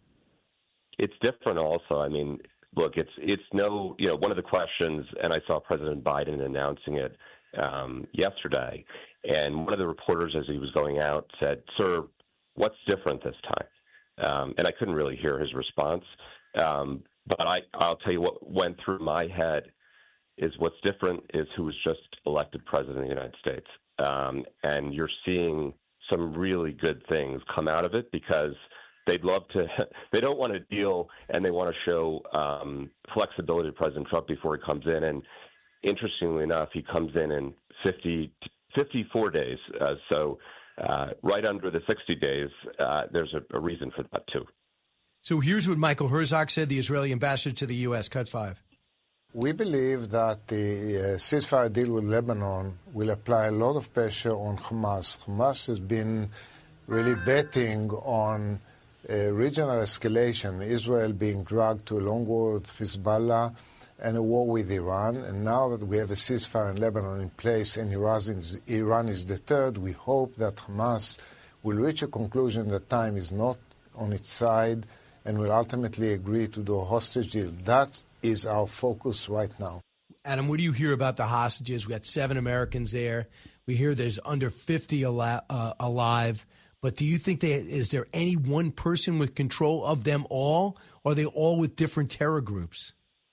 It's different also. I mean, look, it's it's no, you know, one of the questions, and I saw President Biden announcing it um, yesterday, and one of the reporters as he was going out said, "Sir, what's different this time?" Um, and I couldn't really hear his response. Um, but I, I'll tell you what went through my head is what's different is who was just elected president of the United States. Um, and you're seeing some really good things come out of it because they'd love to – they don't want to deal and they want to show um, flexibility to President Trump before he comes in. And interestingly enough, he comes in in fifty, fifty-four days. Uh, so uh, right under the sixty days, uh, there's a, a reason for that too. So here's what Michael Herzog said, the Israeli ambassador to the U S. Cut five. We believe that the uh, ceasefire deal with Lebanon will apply a lot of pressure on Hamas. Hamas has been really betting on uh, regional escalation, Israel being dragged to a long war with Hezbollah and a war with Iran. And now that we have a ceasefire in Lebanon in place and Iran is, Iran is deterred, we hope that Hamas will reach a conclusion that time is not on its side and will ultimately agree to do a hostage deal. That is our focus right now. Adam, what do you hear about the hostages? We got seven Americans there. We hear there's under fifty al- uh, alive. But do you think they, is there any one person with control of them all, or are they all with different terror groups?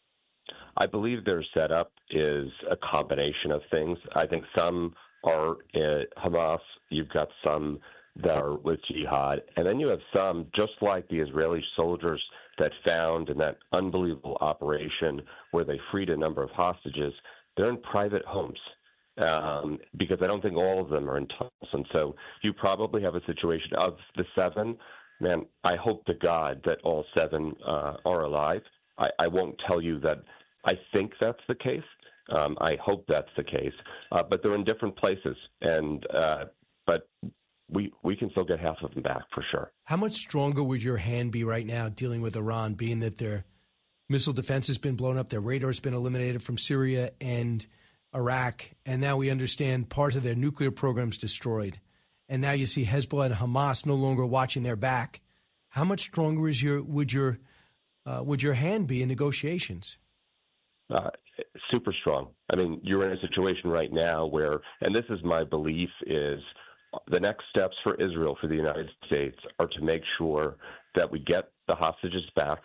I believe their setup is a combination of things. I think some are uh, Hamas. You've got some that are with jihad. And then you have some, just like the Israeli soldiers that found in that unbelievable operation where they freed a number of hostages, they're in private homes um, because I don't think all of them are in tunnels. And so you probably have a situation of the seven. Man, I hope to God that all seven uh, are alive. I, I won't tell you that I think that's the case. Um, I hope that's the case. Uh, but they're in different places. And uh, but we we can still get half of them back for sure. How much stronger would your hand be right now dealing with Iran, being that their missile defense has been blown up, their radar has been eliminated from Syria and Iraq, and now we understand part of their nuclear program's destroyed. And now you see Hezbollah and Hamas no longer watching their back. How much stronger is your would your uh, would your hand be in negotiations? Uh, super strong. I mean, you're in a situation right now where, and this is my belief, is the next steps for Israel, for the United States, are to make sure that we get the hostages back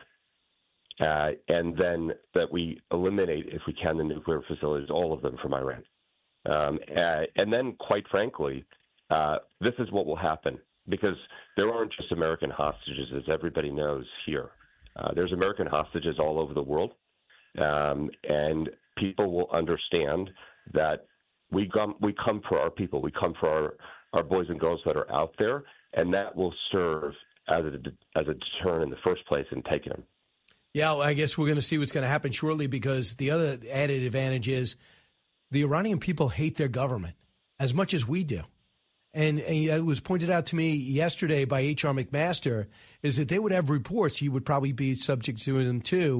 uh, and then that we eliminate, if we can, the nuclear facilities, all of them from Iran. Um, uh, and then, quite frankly, uh, this is what will happen because there aren't just American hostages, as everybody knows here. Uh, there's American hostages all over the world. Um, and people will understand that we come, we come for our people. We come for our, our boys and girls that are out there, and that will serve as a, as a deterrent in the first place in taking them. Yeah, well, I guess we're going to see what's going to happen shortly because the other added advantage is the Iranian people hate their government as much as we do. And, and it was pointed out to me yesterday by H R McMaster is that they would have reports, he would probably be subject to them too,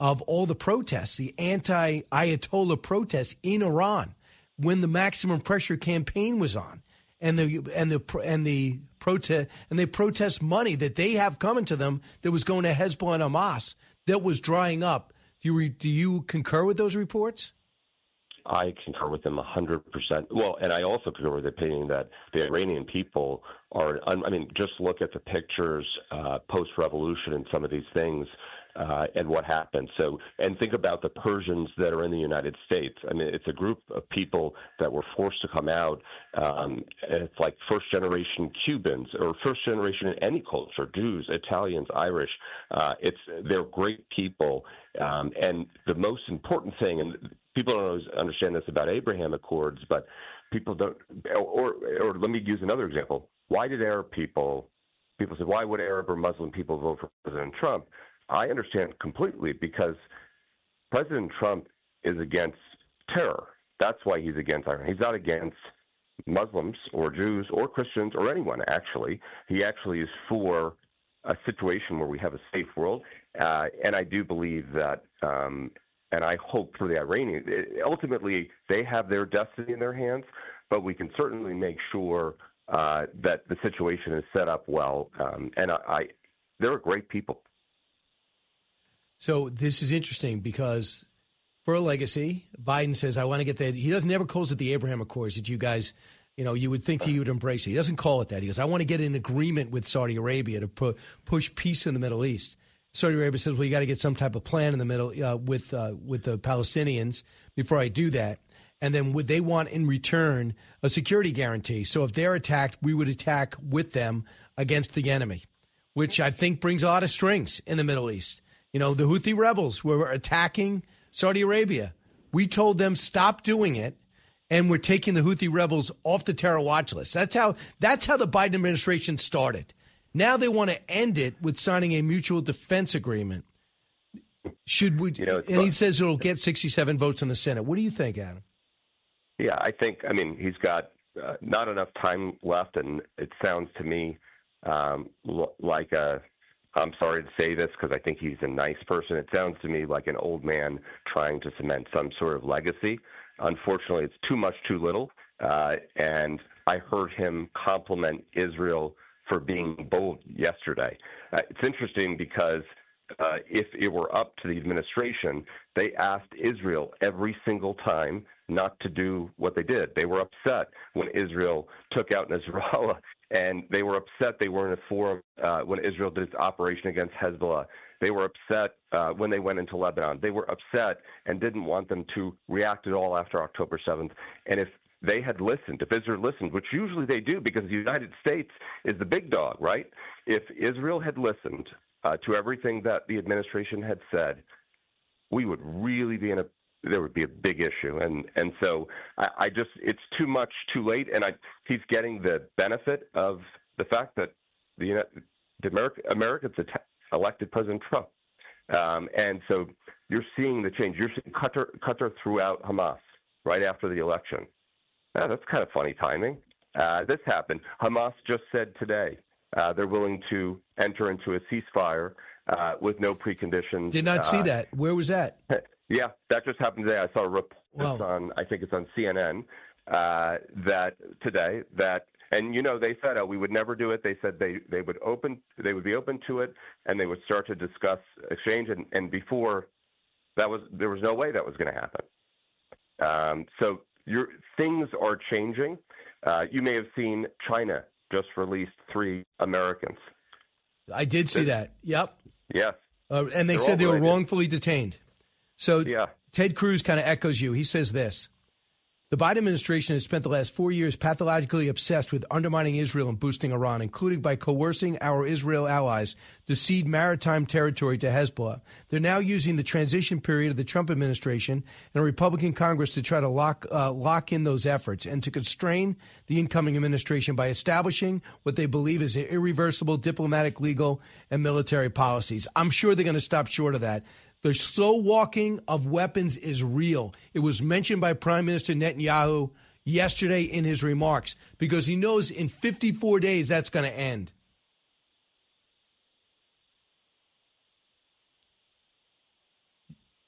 of all the protests, the anti-Ayatollah protests in Iran, when the maximum pressure campaign was on, and the and the and the protest and they protest money that they have coming to them that was going to Hezbollah and Hamas that was drying up. Do you do you concur with those reports? I concur with them one hundred percent. Well, and I also concur with the opinion that the Iranian people are, I mean, just look at the pictures uh, post-revolution and some of these things uh, and what happened. So, and think about the Persians that are in the United States. I mean, it's a group of people that were forced to come out. Um, it's like first-generation Cubans or first-generation in any culture, Jews, Italians, Irish. Uh, it's they're great people. Um, and the most important thing, and people don't always understand this about Abraham Accords, but people don't, or, or let me use another example. Why did Arab people, people say, why would Arab or Muslim people vote for President Trump? I understand completely, because President Trump is against terror. That's why he's against Iran. He's not against Muslims or Jews or Christians or anyone, actually. He actually is for a situation where we have a safe world. Uh, and I do believe that, um, and I hope for the Iranians, ultimately they have their destiny in their hands, but we can certainly make sure uh, that the situation is set up well. Um, and I, I, they're great people. So this is interesting because for a legacy, Biden says, I want to get that. He doesn't never calls it the Abraham Accords that you guys, you know, you would think he would embrace it. He doesn't call it that. He goes, I want to get an agreement with Saudi Arabia to pu- push peace in the Middle East. Saudi Arabia says, well, you got to get some type of plan in the middle uh, with uh, with the Palestinians before I do that. And then would they want in return a security guarantee? So if they're attacked, we would attack with them against the enemy, which I think brings a lot of strings in the Middle East. You know, the Houthi rebels were attacking Saudi Arabia. We told them stop doing it, and we're taking the Houthi rebels off the terror watch list. That's how that's how the Biden administration started. Now they want to end it with signing a mutual defense agreement. Should we? You know, and he says it'll get sixty-seven votes in the Senate. What do you think, Adam? Yeah, I think, I mean, he's got uh, not enough time left, and it sounds to me um, l- like a, I'm sorry to say this because I think he's a nice person. It sounds to me like an old man trying to cement some sort of legacy. Unfortunately, it's too much, too little. Uh, and I heard him compliment Israel for being bold yesterday. Uh, it's interesting because uh, if it were up to the administration, they asked Israel every single time not to do what they did. They were upset when Israel took out Nasrallah, and they were upset they weren't informed uh, when Israel did its operation against Hezbollah. They were upset uh, when they went into Lebanon. They were upset and didn't want them to react at all after October seventh. And if they had listened, if Israel listened, which usually they do because the United States is the big dog, right? If Israel had listened uh, to everything that the administration had said, we would really be in a there would be a big issue. And and so I, I just, it's too much too late. And I, he's getting the benefit of the fact that the, the America, Americans elected President Trump. Um, and so you're seeing the change. You're seeing Qatar, Qatar threw out Hamas right after the election. Yeah, that's kind of funny timing. Uh, this happened. Hamas just said today uh, they're willing to enter into a ceasefire uh, with no preconditions. Did not see uh, that. Where was that? Yeah, that just happened today. I saw a report wow. on, I think it's on C N N, uh, that today that, and you know, they said oh, we would never do it. They said they, they would open, they would be open to it, and they would start to discuss exchange. And, and before that was, there was no way that was going to happen. Um, so your things are changing. Uh, you may have seen China just released three Americans. I did see that. Yep. Yes. Uh, and they They're said they were related. wrongfully detained. So yeah. Ted Cruz kind of echoes you. He says this. The Biden administration has spent the last four years pathologically obsessed with undermining Israel and boosting Iran, including by coercing our Israel allies to cede maritime territory to Hezbollah. They're now using the transition period of the Trump administration and a Republican Congress to try to lock uh, lock in those efforts and to constrain the incoming administration by establishing what they believe is irreversible diplomatic, legal, and military policies. I'm sure they're going to stop short of that. The slow walking of weapons is real. It was mentioned by Prime Minister Netanyahu yesterday in his remarks because he knows in fifty-four days that's going to end.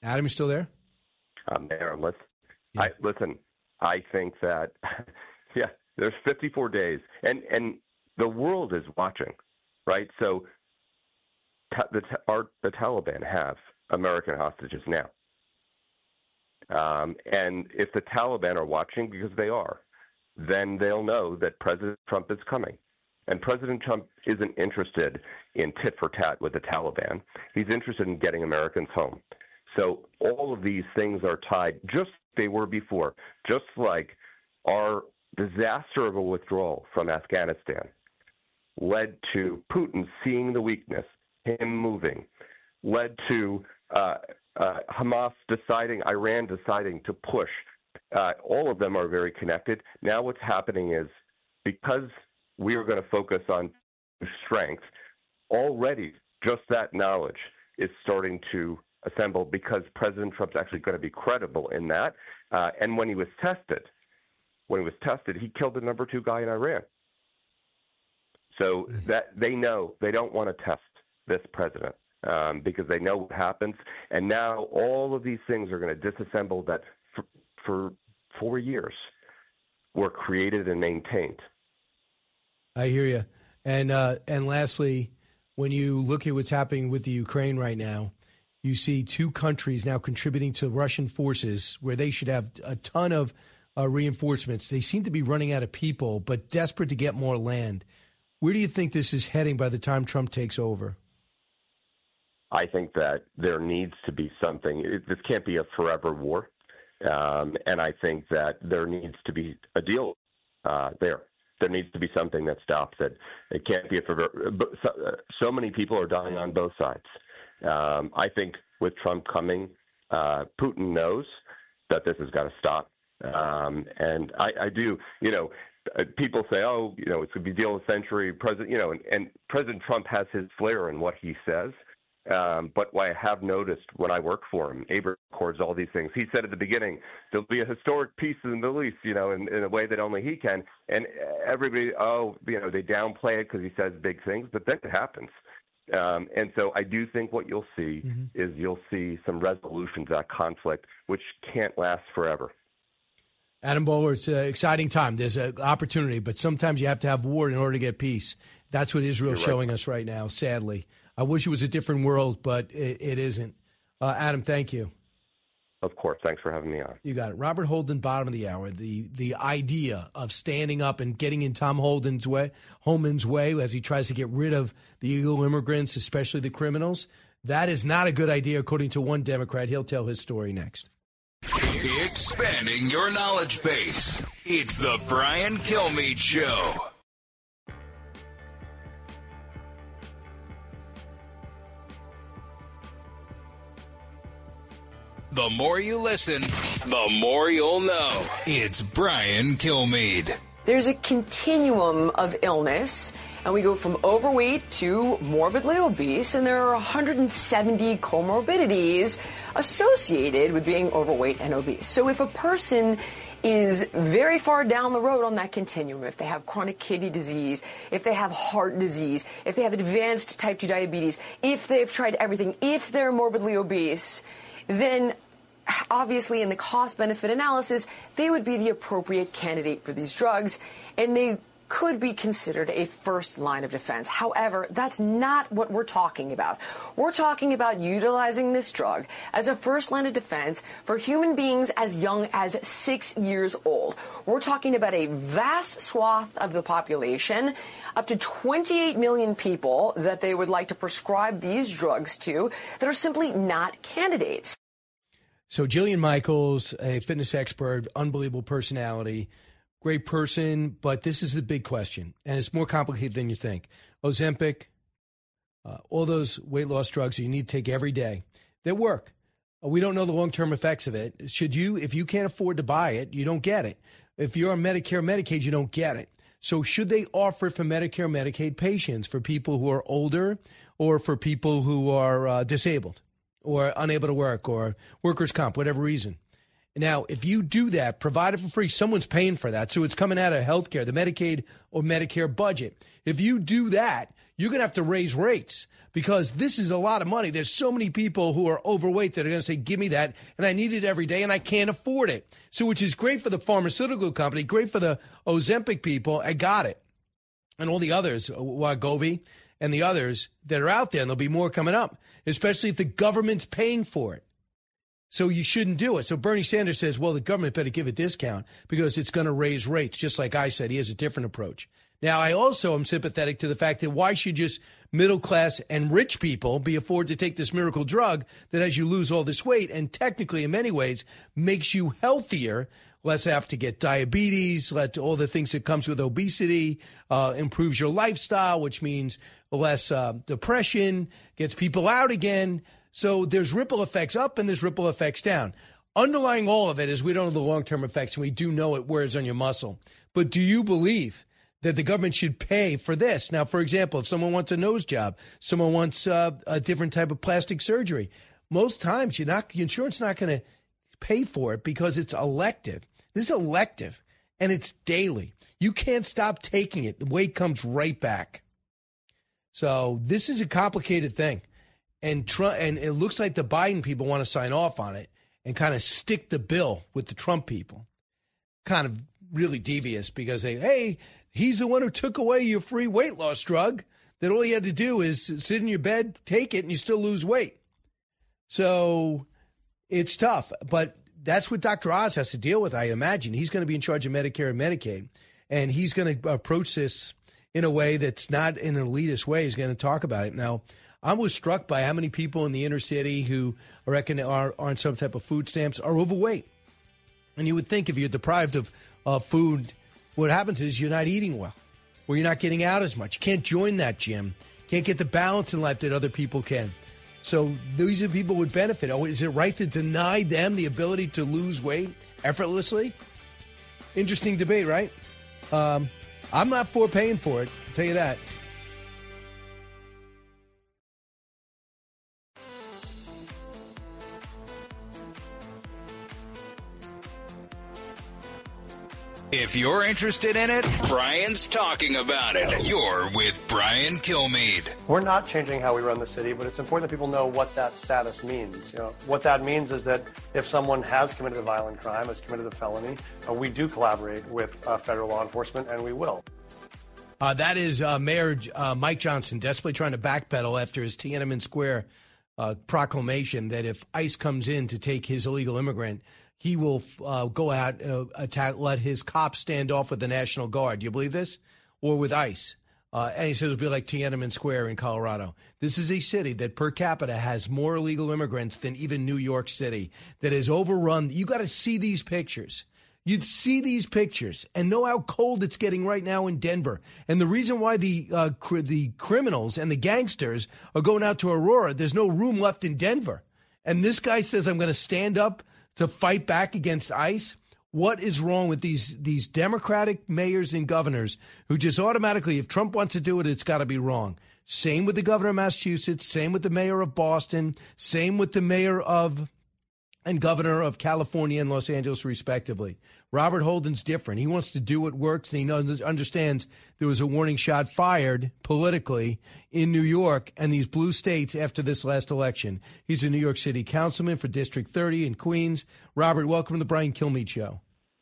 Adam, you still there? I'm there. Listen, yeah. I, listen, I think that, yeah, there's fifty-four days, and, and the world is watching, right? So ta- the, ta- our, the Taliban have American hostages now. Um, and if the Taliban are watching, because they are, then they'll know that President Trump is coming. And President Trump isn't interested in tit for tat with the Taliban. He's interested in getting Americans home. So all of these things are tied, just like they were before, just like our disaster of a withdrawal from Afghanistan led to Putin seeing the weakness, him moving, led to uh, uh, Hamas deciding, Iran deciding to push. Uh, all of them are very connected. Now what's happening is because we are going to focus on strength, already just that knowledge is starting to assemble because President Trump's actually going to be credible in that. Uh, and when he was tested, when he was tested, he killed the number two guy in Iran. So that they know they don't want to test this president um, because they know what happens. And now all of these things are going to disassemble that for, for four years were created and maintained. I hear you. And uh, and lastly, when you look at what's happening with the Ukraine right now, you see two countries now contributing to Russian forces where they should have a ton of uh, reinforcements. They seem to be running out of people, but desperate to get more land. Where do you think this is heading by the time Trump takes over? I think that there needs to be something. It, this can't be a forever war. Um, and I think that there needs to be a deal uh, there. There needs to be something that stops it. It can't be a forever. So, so many people are dying on both sides. Um, I think with Trump coming, uh, Putin knows that this has got to stop. Um, and I, I do, you know, people say, oh, you know, it's going to be deal of the century. President, you know, and, and President Trump has his flair in what he says. Um, but what I have noticed when I work for him, Abraham Accords, all these things, he said at the beginning, there'll be a historic peace in the Middle East, you know, in, in a way that only he can. And everybody, oh, you know, they downplay it because he says big things, but then it happens. Um, and so I do think what you'll see mm-hmm. is you'll see some resolutions to that conflict, which can't last forever. Adam Boehler, it's an exciting time. There's an opportunity, but sometimes you have to have war in order to get peace. That's what Israel's right. showing us right now, sadly. I wish it was a different world, but it, it isn't. Uh, Adam, thank you. Of course. Thanks for having me on. You got it. Robert Holden, bottom of the hour. The the idea of standing up and getting in Tom Holden's way, Holman's way as he tries to get rid of the illegal immigrants, especially the criminals, that is not a good idea, according to one Democrat. He'll tell his story next. Expanding your knowledge base. It's the Brian Kilmeade Show. The more you listen, the more you'll know. It's Brian Kilmeade. There's a continuum of illness, and we go from overweight to morbidly obese, and there are one hundred seventy comorbidities associated with being overweight and obese. So if a person is very far down the road on that continuum, if they have chronic kidney disease, if they have heart disease, if they have advanced type two diabetes, if they've tried everything, if they're morbidly obese, then obviously in the cost-benefit analysis, they would be the appropriate candidate for these drugs, and they could be considered a first line of defense. However, that's not what we're talking about. We're talking about utilizing this drug as a first line of defense for human beings as young as six years old. We're talking about a vast swath of the population, up to twenty-eight million people that they would like to prescribe these drugs to that are simply not candidates. So Jillian Michaels, a fitness expert, unbelievable personality, great person, but this is the big question, and it's more complicated than you think. Ozempic, uh, all those weight loss drugs you need to take every day, they work. Uh, we don't know the long-term effects of it. Should you, if you can't afford to buy it, you don't get it. If you're on Medicare, Medicaid, you don't get it. So should they offer it for Medicare, Medicaid patients, for people who are older or for people who are uh, disabled or unable to work or workers' comp, whatever reason? Now, if you do that, provide it for free, someone's paying for that. So it's coming out of health care, the Medicaid or Medicare budget. If you do that, you're going to have to raise rates because this is a lot of money. There's so many people who are overweight that are going to say, give me that, and I need it every day, and I can't afford it. So which is great for the pharmaceutical company, great for the Ozempic people. I got it. And all the others, Wegovy and the others that are out there, and there'll be more coming up, especially if the government's paying for it. So you shouldn't do it. So Bernie Sanders says, well, the government better give a discount because it's going to raise rates, just like I said. He has a different approach. Now, I also am sympathetic to the fact that why should just middle class and rich people be afford to take this miracle drug that as you lose all this weight and technically in many ways makes you healthier, less apt to get diabetes, let all the things that comes with obesity, uh, improves your lifestyle, which means less uh, depression, gets people out again. So there's ripple effects up and there's ripple effects down. Underlying all of it is we don't know the long-term effects, and we do know it wears on your muscle. But do you believe that the government should pay for this? Now, for example, if someone wants a nose job, someone wants uh, a different type of plastic surgery, most times you're not, your insurance is not going to pay for it because it's elective. This is elective, and it's daily. You can't stop taking it. The weight comes right back. So this is a complicated thing. And Trump, and it looks like the Biden people want to sign off on it and kind of stick the bill with the Trump people. Kind of really devious because they, hey, he's the one who took away your free weight loss drug that all you had to do is sit in your bed, take it, and you still lose weight. So it's tough. But that's what Doctor Oz has to deal with, I imagine. He's going to be in charge of Medicare and Medicaid, and he's going to approach this in a way that's not in an elitist way. He's going to talk about it. Now, I was struck by how many people in the inner city who are, are on some type of food stamps are overweight. And you would think if you're deprived of uh, food, what happens is you're not eating well, or you're not getting out as much. You can't join that gym. Can't get the balance in life that other people can. So these are people who would benefit. Oh, is it right to deny them the ability to lose weight effortlessly? Interesting debate, right? Um, I'm not for paying for it, I'll tell you that. If you're interested in it, Brian's talking about it. You're with Brian Kilmeade. We're not changing how we run the city, but it's important that people know what that status means. You know, what that means is that if someone has committed a violent crime, has committed a felony, uh, we do collaborate with uh, federal law enforcement, and we will. Uh, that is uh, Mayor uh, Mike Johnson desperately trying to backpedal after his Tiananmen Square uh, proclamation that if ICE comes in to take his illegal immigrant, he will uh, go out, uh, attack, let his cops stand off with the National Guard. Do you believe this? Or with ICE? Uh, and he says it'll be like Tiananmen Square in Colorado. This is a city that per capita has more illegal immigrants than even New York City, that is overrun. You got to see these pictures. You'd see these pictures and know how cold it's getting right now in Denver. And the reason why the uh, cr- the criminals and the gangsters are going out to Aurora, there's no room left in Denver. And this guy says, I'm going to stand up to fight back against ICE. What is wrong with these these Democratic mayors and governors who just automatically, if Trump wants to do it, it's got to be wrong? Same with the governor of Massachusetts, same with the mayor of Boston, same with the mayor of and governor of California and Los Angeles, respectively. Robert Holden's different. He wants to do what works, and he knows, understands there was a warning shot fired politically in New York and these blue states after this last election. He's a New York City councilman for District thirty in Queens. Robert, welcome to the Brian Kilmeade Show.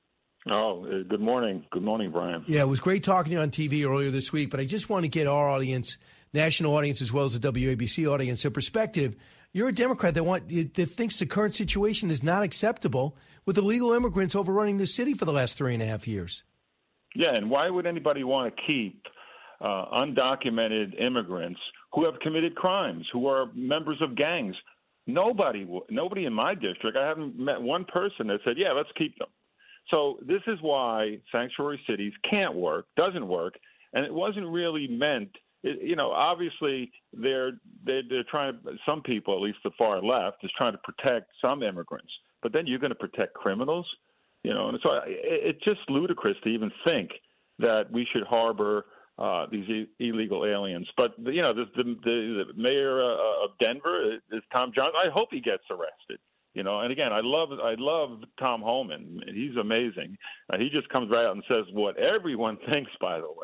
Oh, uh, good morning. Good morning, Brian. Yeah, it was great talking to you on T V earlier this week, but I just want to get our audience, national audience as well as the W A B C audience, a perspective. You're a Democrat that want that thinks the current situation is not acceptable with illegal immigrants overrunning the city for the last three and a half years. Yeah, and why would anybody want to keep uh, undocumented immigrants who have committed crimes, who are members of gangs? Nobody, nobody in my district. I haven't met one person that said, "Yeah, let's keep them." So this is why sanctuary cities can't work, doesn't work, and it wasn't really meant. It, you know, obviously they're, they're they're trying to. Some people, at least the far left, is trying to protect some immigrants, but then you're going to protect criminals, you know. And so it, it's just ludicrous to even think that we should harbor uh, these e- illegal aliens. But you know, the, the, the mayor uh, of Denver is Tom Johnson. I hope he gets arrested. You know, and again, I love I love Tom Homan. He's amazing. Uh, he just comes right out and says what everyone thinks. By the way,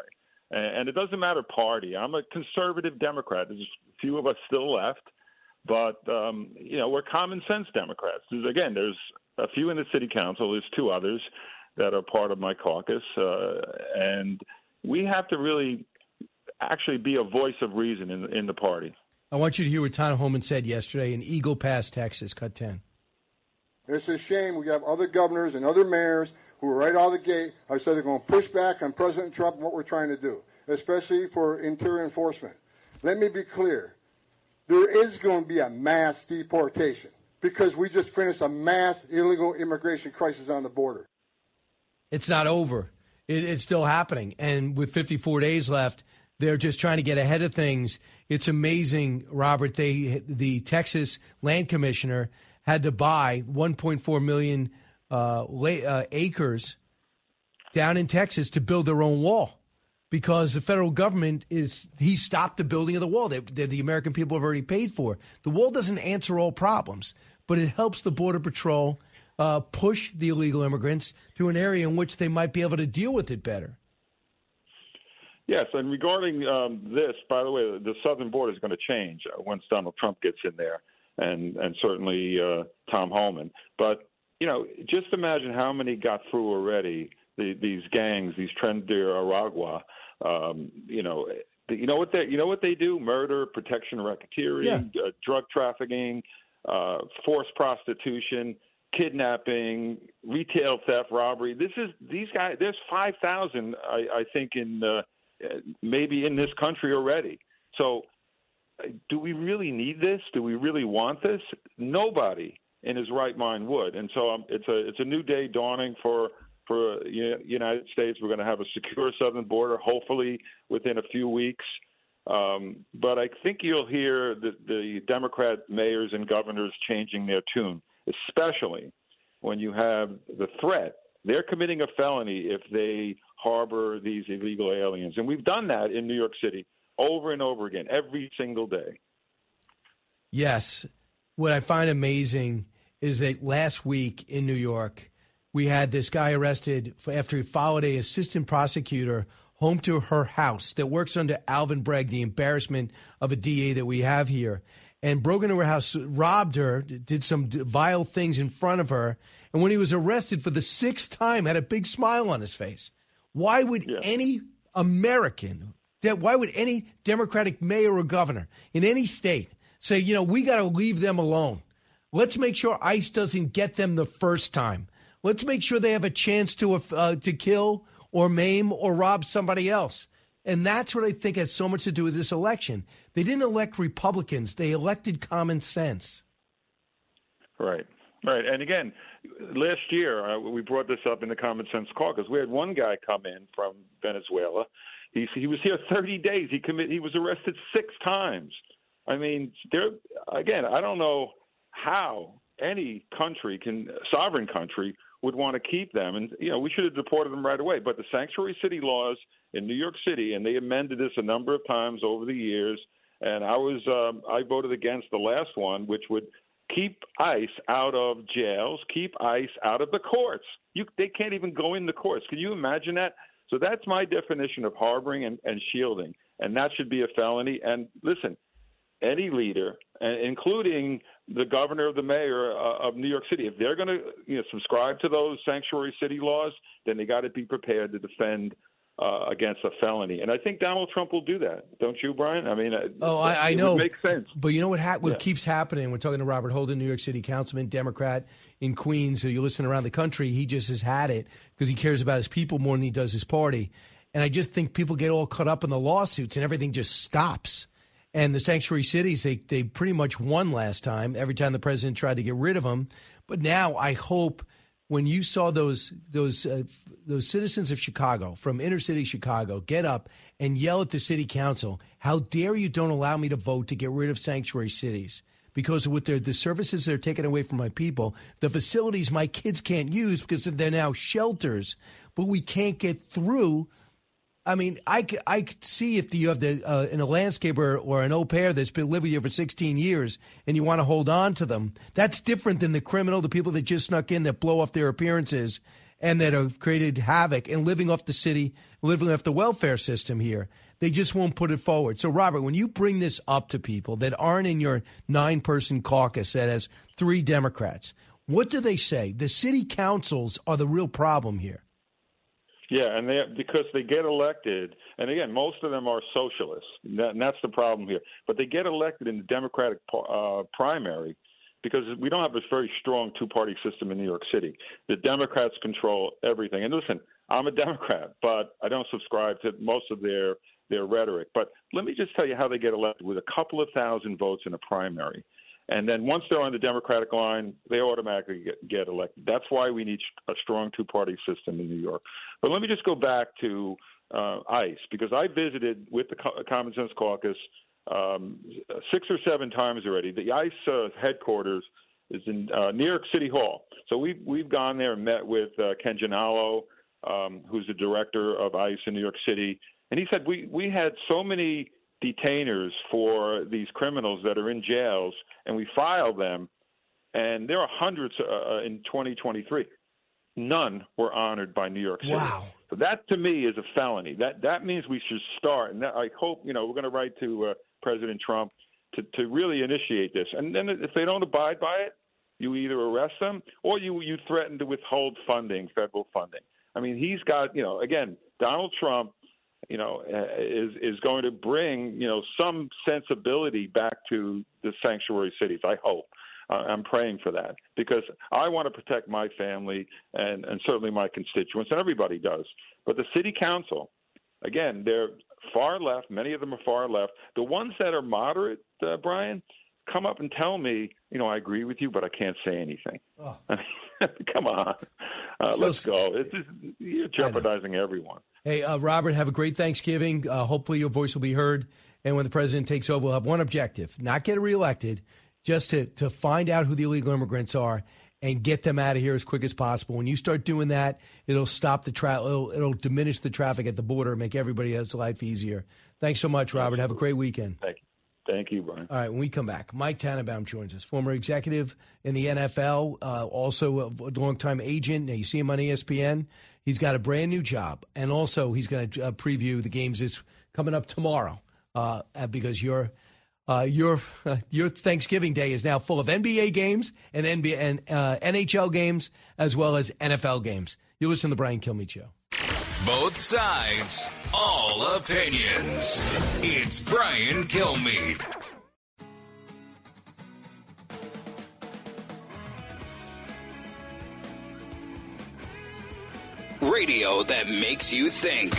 And, and it doesn't matter party. I'm a conservative Democrat. There's a few of us still left. But, um, you know, we're common sense Democrats. There's, again, there's a few in the city council. There's two others that are part of my caucus. Uh, and we have to really actually be a voice of reason in, in the party. I want you to hear what Tom Homan said yesterday in Eagle Pass, Texas. Cut ten. It's a shame we have other governors and other mayors who are right out of the gate have said they're going to push back on President Trump and what we're trying to do, especially for interior enforcement. Let me be clear. There is going to be a mass deportation because we just finished a mass illegal immigration crisis on the border. It's not over. It, it's still happening. And with fifty-four days left, they're just trying to get ahead of things. It's amazing, Robert. They, the Texas land commissioner had to buy one point four million uh, uh, acres down in Texas to build their own wall. Because the federal government is, he stopped the building of the wall that, that the American people have already paid for. The wall doesn't answer all problems, but it helps the Border Patrol uh, push the illegal immigrants to an area in which they might be able to deal with it better. Yes, and regarding um, this, by the way, the southern border is going to change once Donald Trump gets in there, and, and certainly uh, Tom Homan. But, you know, just imagine how many got through already, the, these gangs, these Tren de Aragua. Um, you know, you know what they, you know what they do? Murder, protection, racketeering, yeah. uh, drug trafficking, uh, forced prostitution, kidnapping, retail theft, robbery. This is these guys. There's five thousand, I, I think, in uh, maybe in this country already. So, do we really need this? Do we really want this? Nobody in his right mind would. And so, um, it's a it's a new day dawning for. For the United States. We're going to have a secure southern border, hopefully within a few weeks. Um, but I think you'll hear the, the Democrat mayors and governors changing their tune, especially when you have the threat. They're committing a felony if they harbor these illegal aliens. And we've done that in New York City over and over again, every single day. Yes. What I find amazing is that last week in New York, we had this guy arrested after he followed an assistant prosecutor home to her house that works under Alvin Bragg, the embarrassment of a D A that we have here, and broke into her house, robbed her, did some vile things in front of her. And when he was arrested for the sixth time, had a big smile on his face. Why would yeah. any American, why would any Democratic mayor or governor in any state say, you know, we got to leave them alone? Let's make sure ICE doesn't get them the first time. Let's make sure they have a chance to uh, to kill or maim or rob somebody else. And that's what I think has so much to do with this election. They didn't elect Republicans. They elected common sense. Right, right. And again, last year, uh, we brought this up in the Common Sense Caucus. We had one guy come in from Venezuela. He, he was here thirty days. He commit, He was arrested six times. I mean, there again, I don't know how any country can, sovereign country, would want to keep them. And, you know, we should have deported them right away. But the sanctuary city laws in New York City, and they amended this a number of times over the years, and I was um, I voted against the last one, which would keep ICE out of jails, keep ICE out of the courts. You, they can't even go in the courts. Can you imagine that? So that's my definition of harboring and, and shielding, and that should be a felony. And listen, any leader, including the governor of the mayor uh, of New York City, if they're going to you know, subscribe to those sanctuary city laws, then they got to be prepared to defend uh, against a felony. And I think Donald Trump will do that. Don't you, Brian? I mean, oh, I, I know. It makes sense. But you know what, ha- what yeah. keeps happening? We're talking to Robert Holden, New York City councilman, Democrat in Queens. So you listen around the country. He just has had it because he cares about his people more than he does his party. And I just think people get all caught up in the lawsuits and everything just stops. And the sanctuary cities, they, they pretty much won last time, every time the president tried to get rid of them. But now I hope when you saw those those uh, those citizens of Chicago, from inner city Chicago, get up and yell at the city council, how dare you don't allow me to vote to get rid of sanctuary cities? Because with their, the services that are taken away from my people, the facilities my kids can't use because they're now shelters, but we can't get through. I mean, I, I could see if you have the, uh, in a landscaper or an au pair that's been living here for sixteen years and you want to hold on to them. That's different than the criminal, the people that just snuck in that blow off their appearances and that have created havoc and living off the city, living off the welfare system here. They just won't put it forward. So, Robert, when you bring this up to people that aren't in your nine-person caucus that has three Democrats, what do they say? The city councils are the real problem here. Yeah, and they because they get elected, and again, most of them are socialists, and, that, and that's the problem here. But they get elected in the Democratic uh, primary because we don't have a very strong two-party system in New York City. The Democrats control everything. And listen, I'm a Democrat, but I don't subscribe to most of their their rhetoric. But let me just tell you how they get elected with a couple of thousand votes in a primary. And then once they're on the Democratic line, they automatically get, get elected. That's why we need a strong two-party system in New York. But let me just go back to uh, ICE, because I visited with the Co- Common Sense Caucus um, six or seven times already. The ICE uh, headquarters is in uh, New York City Hall. So we've, we've gone there and met with uh, Ken Gianallo, um, who's the director of ICE in New York City. And he said we, we had so many detainers for these criminals that are in jails, and we filed them, and there are hundreds uh, in twenty twenty-three. None were honored by New York City. Wow. So that, to me, is a felony. That that means we should start, and that, I hope, you know, we're going to write to uh, President Trump to, to really initiate this. And then if they don't abide by it, you either arrest them or you, you threaten to withhold funding, federal funding. I mean, he's got, you know, again, Donald Trump, you know, is is going to bring, you know, some sensibility back to the sanctuary cities, I hope. Uh, I'm praying for that because I want to protect my family and, and certainly my constituents, and everybody does. But the city council, again, they're far left. Many of them are far left. The ones that are moderate, uh, Brian, come up and tell me, you know, I agree with you, but I can't say anything. Oh. Come on. Uh, so, let's go. It's just, you're jeopardizing everyone. Hey, uh, Robert, have a great Thanksgiving. Uh, hopefully your voice will be heard. And when the president takes over, we'll have one objective, not get reelected, just to, to find out who the illegal immigrants are and get them out of here as quick as possible. When you start doing that, it'll stop the tra- it'll, it'll diminish the traffic at the border and make everybody else's life easier. Thanks so much, Robert. Have a great weekend. Thank you. Thank you, Brian. All right, when we come back, Mike Tannenbaum joins us, former executive in the N F L, uh, also a longtime agent. Now, you see him on E S P N. He's got a brand new job, and also he's going to uh, preview the games that's coming up tomorrow uh, because your uh, your uh, your Thanksgiving Day is now full of N B A games and N B A and uh, N H L games as well as N F L games. You listen to the Brian Kilmeade Show. Both sides, all opinions. It's Brian Kilmeade. Radio that makes you think.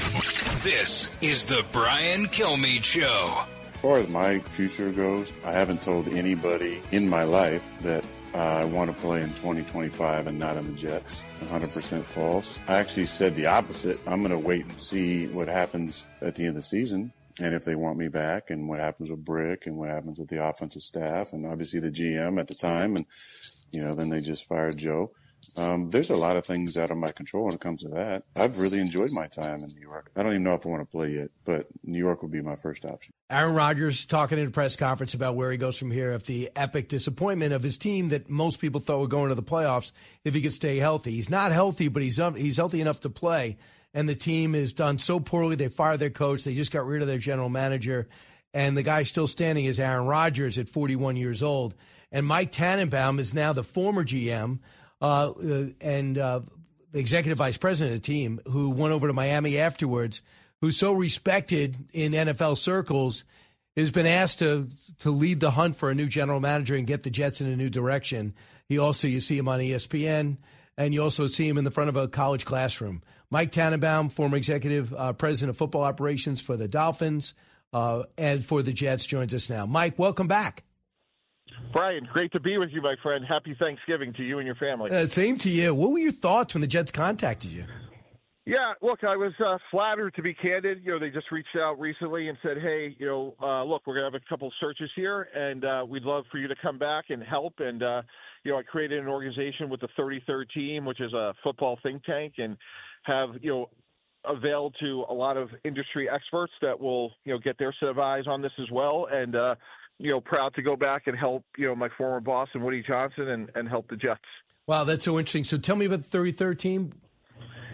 This is the Brian Kilmeade Show. As far as my future goes, I haven't told anybody in my life that uh, I want to play in twenty twenty-five and not in the Jets. one hundred percent false. I actually said the opposite. I'm going to wait and see what happens at the end of the season and if they want me back and what happens with Brick and what happens with the offensive staff and obviously the G M at the time. And, you know, then they just fired Joe. Um, there's a lot of things out of my control when it comes to that. I've really enjoyed my time in New York. I don't even know if I want to play yet, but New York would be my first option. Aaron Rodgers talking in a press conference about where he goes from here after the epic disappointment of his team that most people thought would go into the playoffs if he could stay healthy. He's not healthy, but he's he's healthy enough to play, and the team has done so poorly. They fired their coach. They just got rid of their general manager, and the guy still standing is Aaron Rodgers at forty-one years old. And Mike Tannenbaum is now the former G M Uh, and uh, the executive vice president of the team, who went over to Miami afterwards, who's so respected in N F L circles, has been asked to to lead the hunt for a new general manager and get the Jets in a new direction. He also, you see him on E S P N, and you also see him in the front of a college classroom. Mike Tannenbaum, former executive uh, president of football operations for the Dolphins uh, and for the Jets, joins us now. Mike, welcome back. Brian, great to be with you, my friend. Happy Thanksgiving to you and your family. Uh, same to you. What were your thoughts when the Jets contacted you? Yeah, look, I was uh, flattered, to be candid. You know, they just reached out recently and said, hey, you know, uh, look, we're going to have a couple searches here, and uh, we'd love for you to come back and help. And, uh, you know, I created an organization with the thirty-third Team, which is a football think tank, and have, you know, availed to a lot of industry experts that will, you know, get their set of eyes on this as well. And, uh, you know, proud to go back and help, you know, my former boss and Woody Johnson and, and help the Jets. Wow, that's so interesting. So tell me about the thirty-third Team.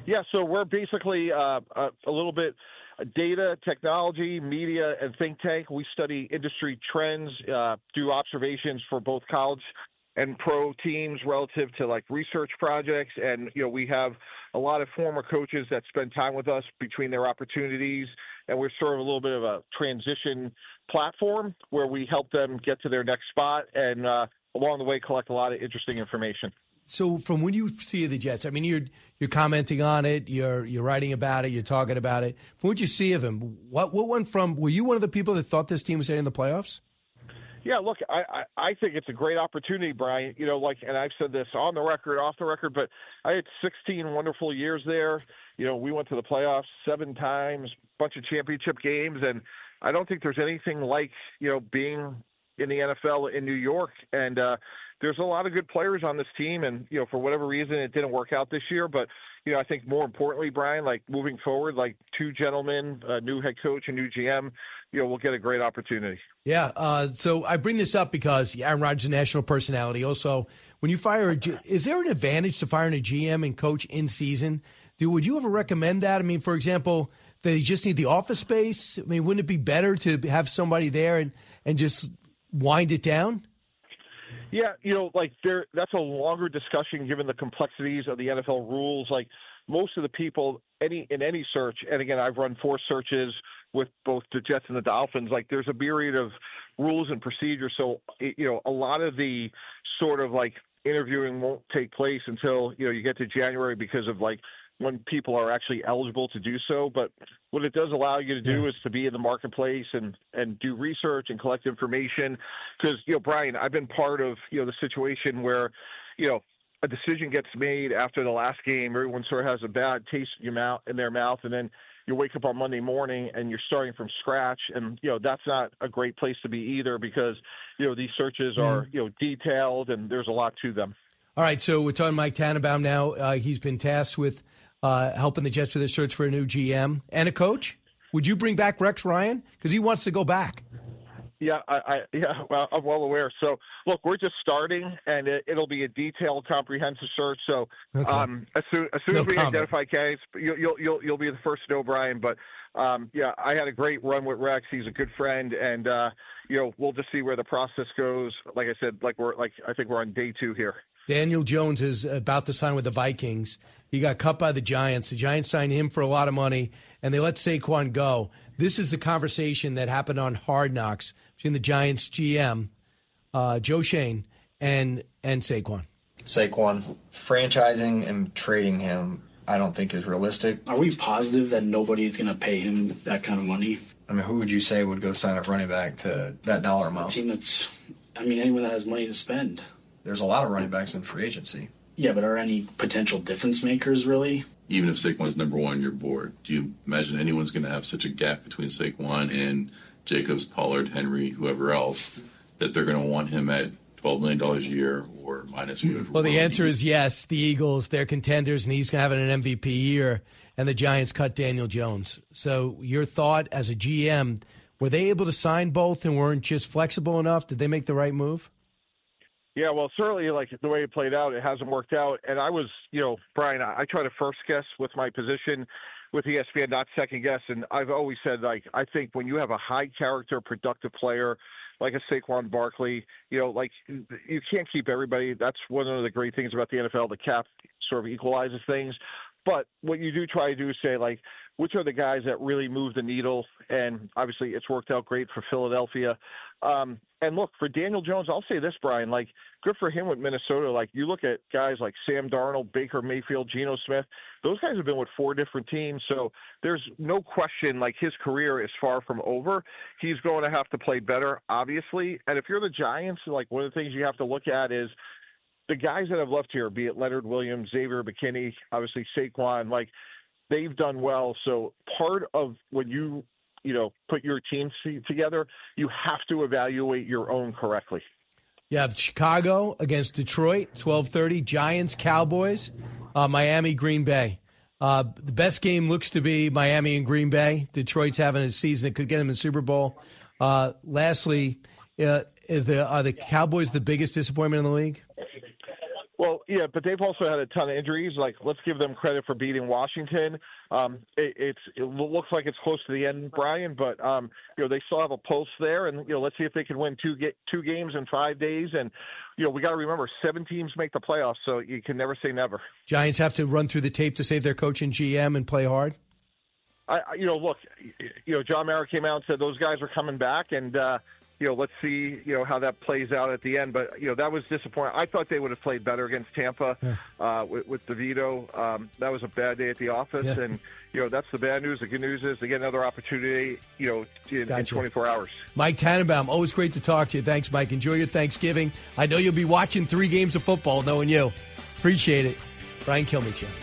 Yeah, so we're basically uh, a, a little bit data, technology, media, and think tank. We study industry trends, uh, do observations for both college and pro teams relative to like research projects. And, you know, we have a lot of former coaches that spend time with us between their opportunities. And we're sort of a little bit of a transition platform where we help them get to their next spot and uh, along the way collect a lot of interesting information. So from when you see the Jets, I mean, you're you're commenting on it, you're you're writing about it, you're talking about it. From what you see of him, what what went from? Were you one of the people that thought this team was heading in the playoffs? Yeah, look, I, I, I think it's a great opportunity, Brian. You know, like, and I've said this on the record, off the record, but I had sixteen wonderful years there. You know, we went to the playoffs seven times, bunch of championship games, and I don't think there's anything like, you know, being in the N F L in New York. And uh, there's a lot of good players on this team, and, you know, for whatever reason, it didn't work out this year. But, you know, I think more importantly, Brian, like moving forward, like two gentlemen, a new head coach, a new G M, you know, we'll get a great opportunity. Yeah. Uh, so I bring this up because Aaron Rodgers is a national personality. Also, when you fire a G- is there an advantage to firing a G M and coach in season? Do would you ever recommend that? I mean, for example, they just need the office space. I mean, wouldn't it be better to have somebody there and, and just wind it down? Yeah, you know, like there, that's a longer discussion given the complexities of the N F L rules. Like most of the people any in any search, and again, I've run four searches with both the Jets and the Dolphins. Like there's a myriad of rules and procedures. So, you know, a lot of the sort of like interviewing won't take place until, you know, you get to January because of like when people are actually eligible to do so. But what it does allow you to do yeah. is to be in the marketplace and, and do research and collect information. Because, you know, Brian, I've been part of, you know, the situation where, you know, a decision gets made after the last game. Everyone sort of has a bad taste in, your mouth, in their mouth. And then you wake up on Monday morning and you're starting from scratch. And, you know, that's not a great place to be either because, you know, these searches are, mm. you know, detailed and there's a lot to them. All right. So we're talking Mike Tannenbaum now. Uh, he's been tasked with Uh, helping the Jets with their search for a new G M and a coach. Would you bring back Rex Ryan? Because he wants to go back. Yeah, I, I yeah, well, I'm well aware. So, look, we're just starting, and it, it'll be a detailed, comprehensive search. So, okay. um, as soon as, soon no as we comment. identify candidates, you'll, you'll you'll you'll be the first to know, Brian. But um, yeah, I had a great run with Rex. He's a good friend, and uh, you know, we'll just see where the process goes. Like I said, like we're like I think we're on day two here. Daniel Jones is about to sign with the Vikings. He got cut by the Giants. The Giants signed him for a lot of money, and they let Saquon go. This is the conversation that happened on Hard Knocks between the Giants G M, uh, Joe Schoen, and and Saquon. Saquon, franchising and trading him, I don't think is realistic. Are we positive that nobody's going to pay him that kind of money? I mean, who would you say would go sign up running back to that dollar amount? A team that's, I mean, anyone that has money to spend. There's a lot of running backs in free agency. Yeah, but are any potential difference makers really? Even if Saquon's number one on your board, do you imagine anyone's going to have such a gap between Saquon and Jacobs, Pollard, Henry, whoever else, that they're going to want him at twelve million dollars a year or minus whatever? Well, the answer is yes. The Eagles, they're contenders, and he's going to have an M V P year, and the Giants cut Daniel Jones. So your thought as a G M, were they able to sign both and weren't just flexible enough? Did they make the right move? Yeah, well, certainly, like the way it played out, it hasn't worked out. And I was, you know, Brian, I, I try to first guess with my position with E S P N, not second guess. And I've always said, like, I think when you have a high character, productive player like a Saquon Barkley, you know, like you can't keep everybody. That's one of the great things about the N F L. The cap sort of equalizes things. But what you do try to do is say, like, which are the guys that really move the needle? And obviously it's worked out great for Philadelphia. Um, and look, for Daniel Jones, I'll say this, Brian, like, good for him with Minnesota. Like, you look at guys like Sam Darnold, Baker Mayfield, Geno Smith. Those guys have been with four different teams. So there's no question, like, his career is far from over. He's going to have to play better, obviously. And if you're the Giants, like, one of the things you have to look at is the guys that have left here, be it Leonard Williams, Xavier McKinney, obviously Saquon, like, they've done well. So part of when you, you know, put your team together, you have to evaluate your own correctly. You have Chicago against Detroit, twelve thirty, Giants, Cowboys, uh, Miami, Green Bay. Uh, the best game looks to be Miami and Green Bay. Detroit's having a season that could get them in the Super Bowl. Uh, lastly, uh, is the are the Cowboys the biggest disappointment in the league? Well, yeah, but they've also had a ton of injuries. Like, let's give them credit for beating Washington. Um, it, it's it looks like it's close to the end, Brian, but um, you know they still have a pulse there, and you know let's see if they can win two get two games in five days. And you know we got to remember seven teams make the playoffs, so you can never say never. Giants have to run through the tape to save their coach and G M and play hard. I, you know, look, you know, John Mara came out and said those guys are coming back, and uh, you know, let's see, you know, how that plays out at the end. But you know, that was disappointing. I thought they would have played better against Tampa yeah. uh, with, with DeVito. Um, that was a bad day at the office, yeah. and you know, that's the bad news. The good news is they get another opportunity, you know, in, gotcha. in twenty-four hours. Mike Tannenbaum, always great to talk to you. Thanks, Mike. Enjoy your Thanksgiving. I know you'll be watching three games of football, knowing you. Appreciate it. Brian Kilmeade Show.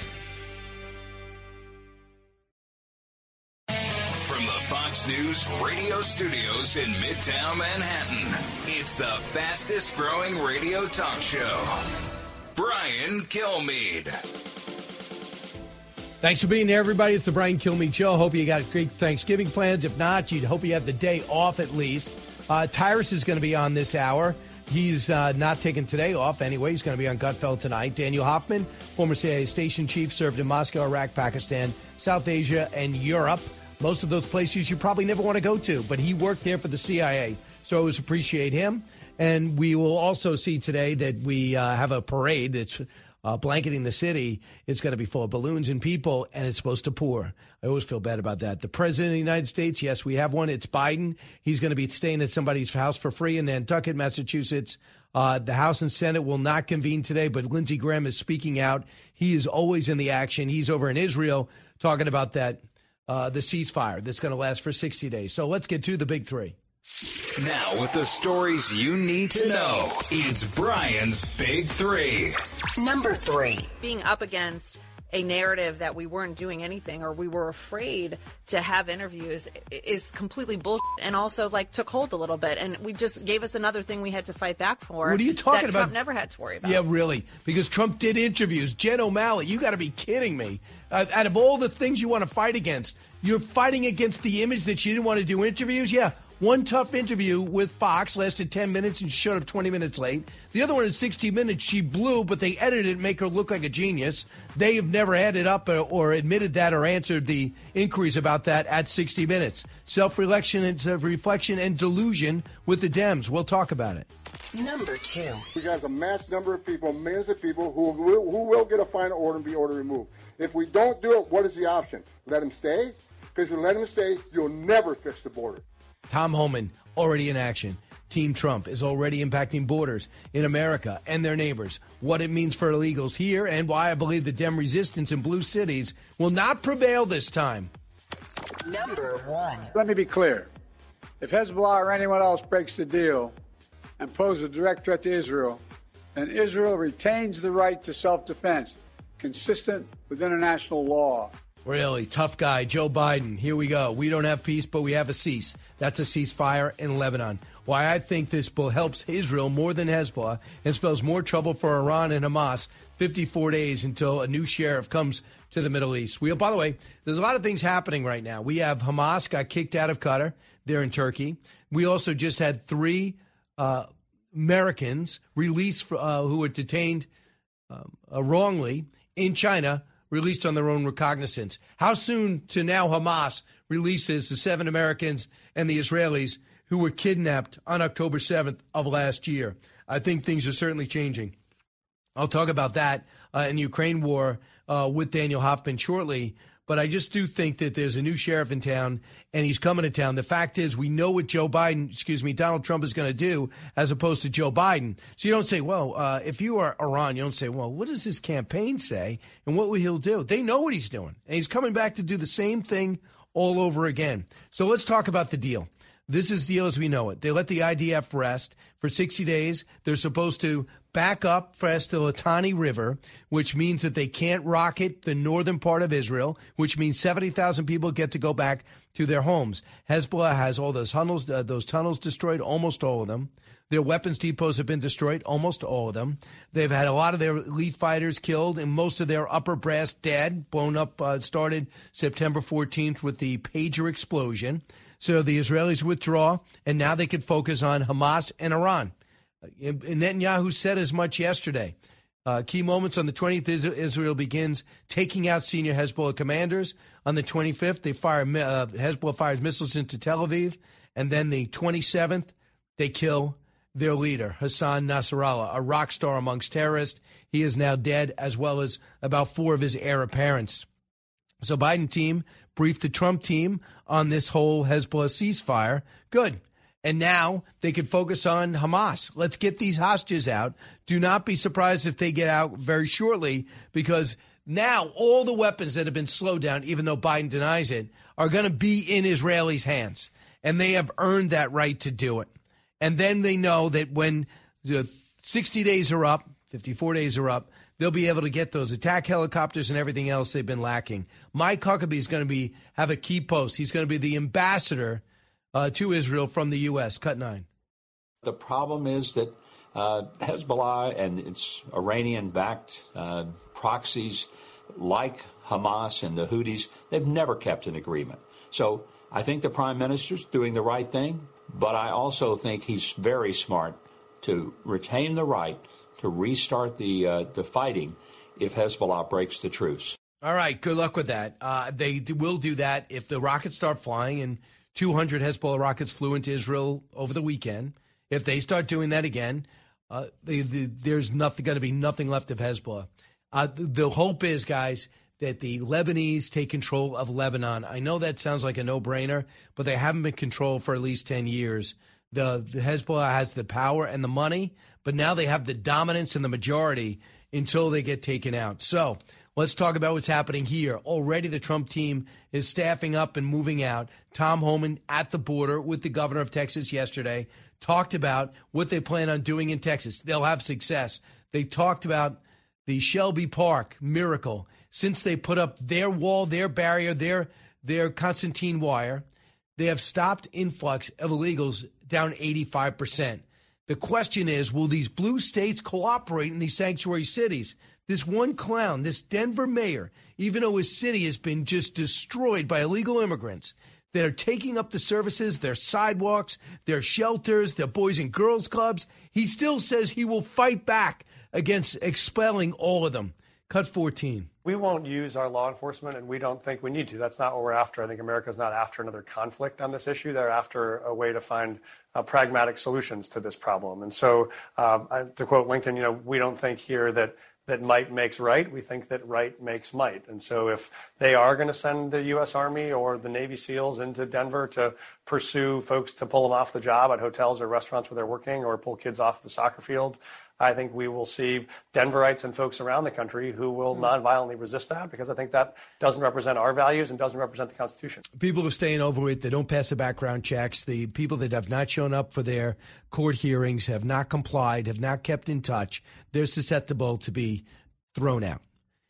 Fox News radio studios in Midtown Manhattan. It's the fastest growing radio talk show. Brian Kilmeade. Thanks for being here, everybody. It's the Brian Kilmeade Show. Hope you got great Thanksgiving plans. If not, you'd hope you have the day off at least. Uh, Tyrus is going to be on this hour. He's uh, not taking today off anyway. He's going to be on Gutfeld tonight. Daniel Hoffman, former C I A station chief, served in Moscow, Iraq, Pakistan, South Asia, and Europe. Most of those places you probably never want to go to, but he worked there for the C I A, so I always appreciate him. And we will also see today that we uh, have a parade that's uh, blanketing the city. It's going to be full of balloons and people, and it's supposed to pour. I always feel bad about that. The President of the United States, yes, we have one. It's Biden. He's going to be staying at somebody's house for free in Nantucket, Massachusetts. Uh, the House and Senate will not convene today, but Lindsey Graham is speaking out. He is always in the action. He's over in Israel talking about that. Uh, the ceasefire that's going to last for sixty days. So let's get to the big three. Now, with the stories you need to know, it's Brian's Big Three. Number three. Being up against a narrative that we weren't doing anything or we were afraid to have interviews is completely bullshit, and also like took hold a little bit, and we just gave us another thing we had to fight back for. What are you talking that about? Trump never had to worry about. Yeah, really, because Trump did interviews. Jen O'Malley, you got to be kidding me. Uh, out of all the things you want to fight against, you're fighting against the image that you didn't want to do interviews? Yeah. One tough interview with Fox lasted ten minutes and she showed up twenty minutes late. The other one in sixty minutes, she blew, but they edited it and make her look like a genius. They have never had it up or, or admitted that or answered the inquiries about that at sixty minutes. Self-reflection and, self-reflection and delusion with the Dems. We'll talk about it. Number two. We got a mass number of people, millions of people who will, who will get a final order and be ordered removed. If we don't do it, what is the option? Let them stay? Because if you let them stay, you'll never fix the border. Tom Homan, already in action. Team Trump is already impacting borders in America and their neighbors, what it means for illegals here, and why I believe the Dem resistance in blue cities will not prevail this time. Number one. Let me be clear. If Hezbollah or anyone else breaks the deal and poses a direct threat to Israel, then Israel retains the right to self-defense, consistent with international law. Really, tough guy, Joe Biden. Here we go. We don't have peace, but we have a cease. That's a ceasefire in Lebanon. Why I think this bill helps Israel more than Hezbollah and spells more trouble for Iran and Hamas. fifty-four days until a new sheriff comes to the Middle East. We, by the way, there's a lot of things happening right now. We have Hamas got kicked out of Qatar. They're in Turkey. We also just had three uh, Americans released for, uh, who were detained um, uh, wrongly in China, released on their own recognizance. How soon to now Hamas releases the seven Americans and the Israelis who were kidnapped on October seventh of last year? I think things are certainly changing. I'll talk about that uh, in the Ukraine war uh, with Daniel Hoffman shortly. But I just do think that there's a new sheriff in town, and he's coming to town. The fact is, we know what Joe Biden, excuse me, Donald Trump is going to do as opposed to Joe Biden. So you don't say, well, uh, if you are Iran, you don't say, well, what does his campaign say and what will he do? They know what he's doing, and he's coming back to do the same thing all over again. So let's talk about the deal. This is the deal as we know it. They let the I D F rest for sixty days. They're supposed to back up past the Litani River, which means that they can't rocket the northern part of Israel, which means seventy thousand people get to go back to their homes. Hezbollah has all those tunnels, uh, those tunnels destroyed, almost all of them. Their weapons depots have been destroyed, almost all of them. They've had a lot of their elite fighters killed and most of their upper brass dead, blown up, uh, started September fourteenth with the pager explosion. So the Israelis withdraw, and now they can focus on Hamas and Iran. Netanyahu said as much yesterday. Uh, key moments on the twentieth, Israel begins taking out senior Hezbollah commanders. On the twenty-fifth, they fire uh, Hezbollah fires missiles into Tel Aviv. And then the twenty-seventh, they kill their leader, Hassan Nasrallah, a rock star amongst terrorists. He is now dead, as well as about four of his heir apparents. So Biden team briefed the Trump team on this whole Hezbollah ceasefire. Good. And now they can focus on Hamas. Let's get these hostages out. Do not be surprised if they get out very shortly, because now all the weapons that have been slowed down, even though Biden denies it, are going to be in Israelis' hands. And they have earned that right to do it. And then they know that when the sixty days are up, fifty-four days are up, they'll be able to get those attack helicopters and everything else they've been lacking. Mike Huckabee is going to be have a key post. He's going to be the ambassador uh, to Israel from the U S. Cut nine. The problem is that uh, Hezbollah and its Iranian-backed uh, proxies like Hamas and the Houthis, they've never kept an agreement. So I think the prime minister's doing the right thing, but I also think he's very smart to retain the right to restart the uh, the fighting if Hezbollah breaks the truce. All right, good luck with that. Uh, they d- will do that if the rockets start flying, and two hundred Hezbollah rockets flew into Israel over the weekend. If they start doing that again, uh, they, they, there's nothing going to be nothing left of Hezbollah. Uh, the, the hope is, guys, that the Lebanese take control of Lebanon. I know that sounds like a no-brainer, but they haven't been controlled for at least ten years. The, the Hezbollah has the power and the money, but now they have the dominance and the majority until they get taken out. So let's talk about what's happening here. Already the Trump team is staffing up and moving out. Tom Homan at the border with the governor of Texas yesterday talked about what they plan on doing in Texas. They'll have success. They talked about the Shelby Park miracle. Since they put up their wall, their barrier, their their Constantine wire, they have stopped influx of illegals down eighty-five percent. The question is, will these blue states cooperate in these sanctuary cities? This one clown, this Denver mayor, even though his city has been just destroyed by illegal immigrants, that are taking up the services, their sidewalks, their shelters, their boys and girls clubs, he still says he will fight back against expelling all of them. Cut fourteen. We won't use our law enforcement, and we don't think we need to. That's not what we're after. I think America's not after another conflict on this issue. They're after a way to find uh, pragmatic solutions to this problem. And so, um, I, to quote Lincoln, you know, we don't think here that that might makes right. We think that right makes might. And so if they are going to send the U S Army or the Navy SEALs into Denver to pursue folks to pull them off the job at hotels or restaurants where they're working, or pull kids off the soccer field, I think we will see Denverites and folks around the country who will nonviolently resist that, because I think that doesn't represent our values and doesn't represent the Constitution. People are staying over it. They don't pass the background checks. The people that have not shown up for their court hearings, have not complied, have not kept in touch, they're susceptible to be thrown out.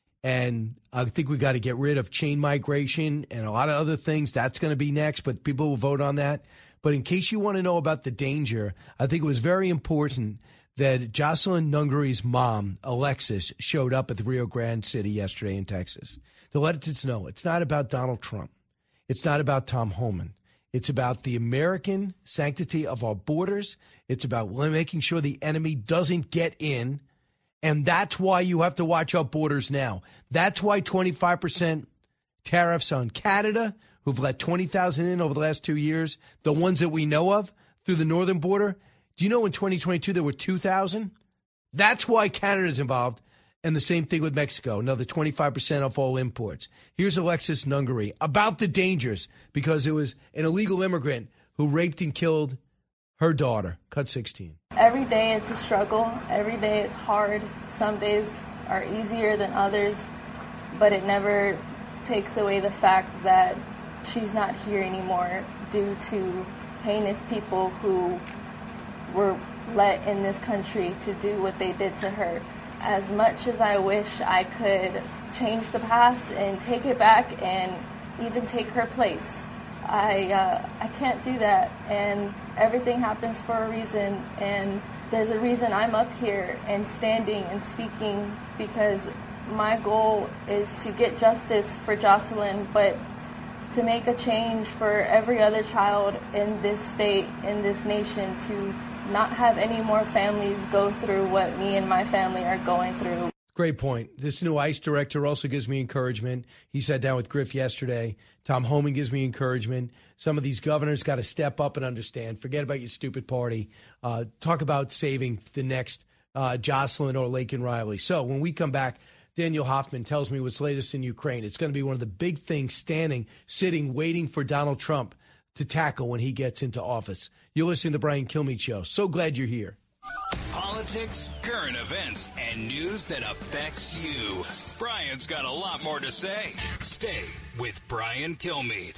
And I think we got to get rid of chain migration and a lot of other things. That's going to be next, but people will vote on that. But in case you want to know about the danger, I think it was very important that Jocelyn Nunguri's mom, Alexis, showed up at the Rio Grande City yesterday in Texas to let us know it's not about Donald Trump. It's not about Tom Homan. It's about the American sanctity of our borders. It's about making sure the enemy doesn't get in. And that's why you have to watch our borders now. That's why twenty-five percent tariffs on Canada, who've let twenty thousand in over the last two years, the ones that we know of through the northern border. Do you know in twenty twenty-two there were two thousand? That's why Canada's involved. And the same thing with Mexico, another twenty-five percent off all imports. Here's Alexis Nunguri about the dangers, because it was an illegal immigrant who raped and killed her daughter. Cut sixteen. Every day it's a struggle. Every day it's hard. Some days are easier than others, but it never takes away the fact that she's not here anymore due to heinous people who were let in this country to do what they did to her. As much as I wish I could change the past and take it back and even take her place, I uh, I can't do that. And everything happens for a reason, and there's a reason I'm up here and standing and speaking, because my goal is to get justice for Jocelyn, but to make a change for every other child in this state, in this nation, to not have any more families go through what me and my family are going through. Great point. This new ICE director also gives me encouragement. He sat down with Griff yesterday. Tom Homan gives me encouragement. Some of these governors got to step up and understand. Forget about your stupid party. Uh, talk about saving the next uh, Jocelyn or Laken Riley. So when we come back, Daniel Hoffman tells me what's latest in Ukraine. It's going to be one of the big things standing, sitting, waiting for Donald Trump to tackle when he gets into office. You're listening to the Brian Kilmeade Show. So glad you're here. Politics, current events, and news that affects you. Brian's got a lot more to say. Stay with Brian Kilmeade.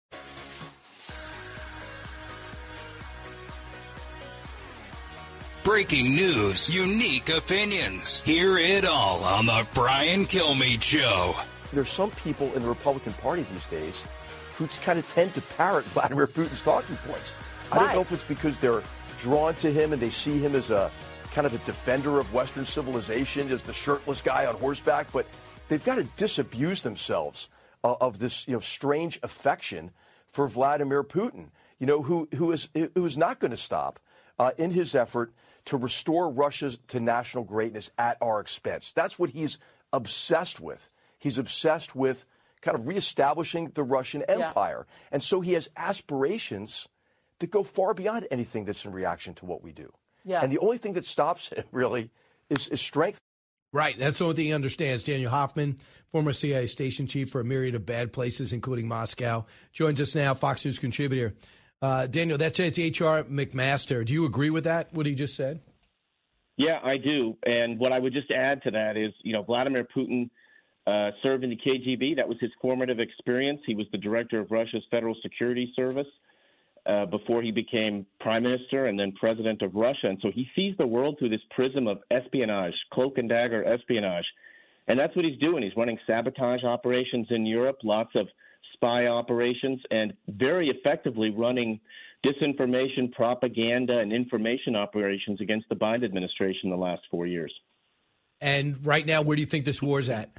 Breaking news, unique opinions. Hear it all on the Brian Kilmeade Show. There's some people in the Republican Party these days who kind of tend to parrot Vladimir Putin's talking points. I don't know if it's because they're drawn to him and they see him as a kind of a defender of Western civilization, as the shirtless guy on horseback, but they've got to disabuse themselves uh, of this, you know, strange affection for Vladimir Putin, you know, who who is who is not going to stop uh, in his effort to restore Russia to national greatness at our expense. That's what he's obsessed with. He's obsessed with kind of reestablishing the Russian Empire. Yeah. And so he has aspirations that go far beyond anything that's in reaction to what we do. Yeah. And the only thing that stops him, really, is, is strength. Right. That's the only thing he understands. Daniel Hoffman, former C I A station chief for a myriad of bad places, including Moscow, joins us now, Fox News contributor. Uh, Daniel, that's it's H R McMaster. Do you agree with that, what he just said? Yeah, I do. And what I would just add to that is, you know, Vladimir Putin uh, served in the K G B. That was his formative experience. He was the director of Russia's Federal Security Service uh, before he became prime minister and then president of Russia. And so he sees the world through this prism of espionage, cloak and dagger espionage. And that's what he's doing. He's running sabotage operations in Europe, lots of spy operations, and very effectively running disinformation, propaganda, and information operations against the Biden administration the last four years. And right now, where do you think this war's at?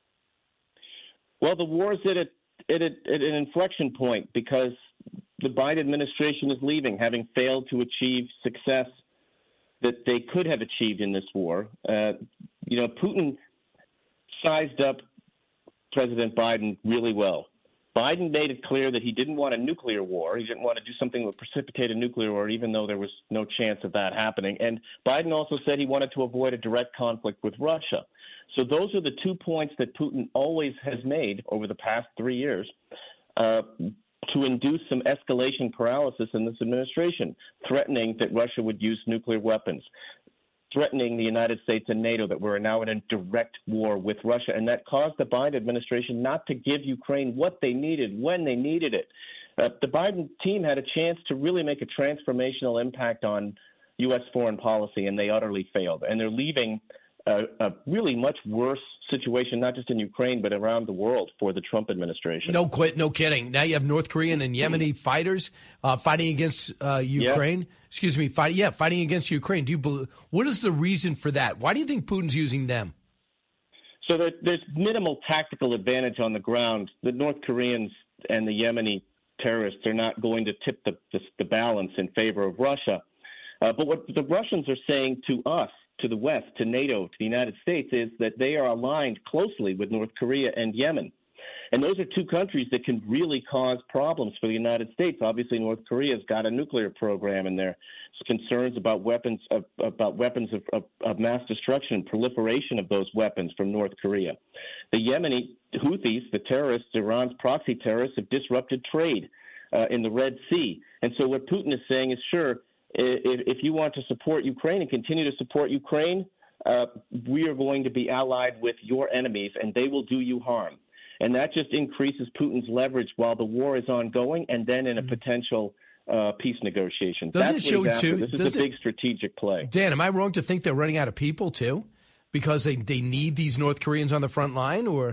Well, the war is at, a, at, a, at an inflection point because the Biden administration is leaving, having failed to achieve success that they could have achieved in this war. Uh, you know, Putin sized up President Biden really well. Biden made it clear that he didn't want a nuclear war. He didn't want to do something that would precipitate a nuclear war, even though there was no chance of that happening. And Biden also said he wanted to avoid a direct conflict with Russia. So those are the two points that Putin always has made over the past three years uh, to induce some escalation paralysis in this administration, threatening that Russia would use nuclear weapons, threatening the United States and NATO that we're now in a direct war with Russia. And that caused the Biden administration not to give Ukraine what they needed when they needed it. Uh, the Biden team had a chance to really make a transformational impact on U S foreign policy, and they utterly failed. And they're leaving a, a really much worse situation, not just in Ukraine, but around the world for the Trump administration. No quit, no kidding. Now you have North Korean and Yemeni fighters uh, fighting against uh, Ukraine. Yeah. Excuse me, fight, yeah, fighting against Ukraine. Do you believe, what is the reason for that? Why do you think Putin's using them? So there, there's minimal tactical advantage on the ground. The North Koreans and the Yemeni terrorists are not going to tip the, the, the balance in favor of Russia. Uh, but what the Russians are saying to us, to the West, to NATO, to the United States, is that they are aligned closely with North Korea and Yemen. And those are two countries that can really cause problems for the United States. Obviously, North Korea's got a nuclear program, and there's concerns about weapons of, about weapons of, of, of mass destruction and proliferation of those weapons from North Korea. The Yemeni Houthis, the terrorists, Iran's proxy terrorists, have disrupted trade uh, in the Red Sea. And so what Putin is saying is, sure, If, if you want to support Ukraine and continue to support Ukraine, uh, we are going to be allied with your enemies, and they will do you harm. And that just increases Putin's leverage while the war is ongoing and then in a potential uh, peace negotiation. Doesn't That's it show, what he's too? after. This is a big strategic play. Dan, am I wrong to think they're running out of people, too? Because they, they need these North Koreans on the front line, or?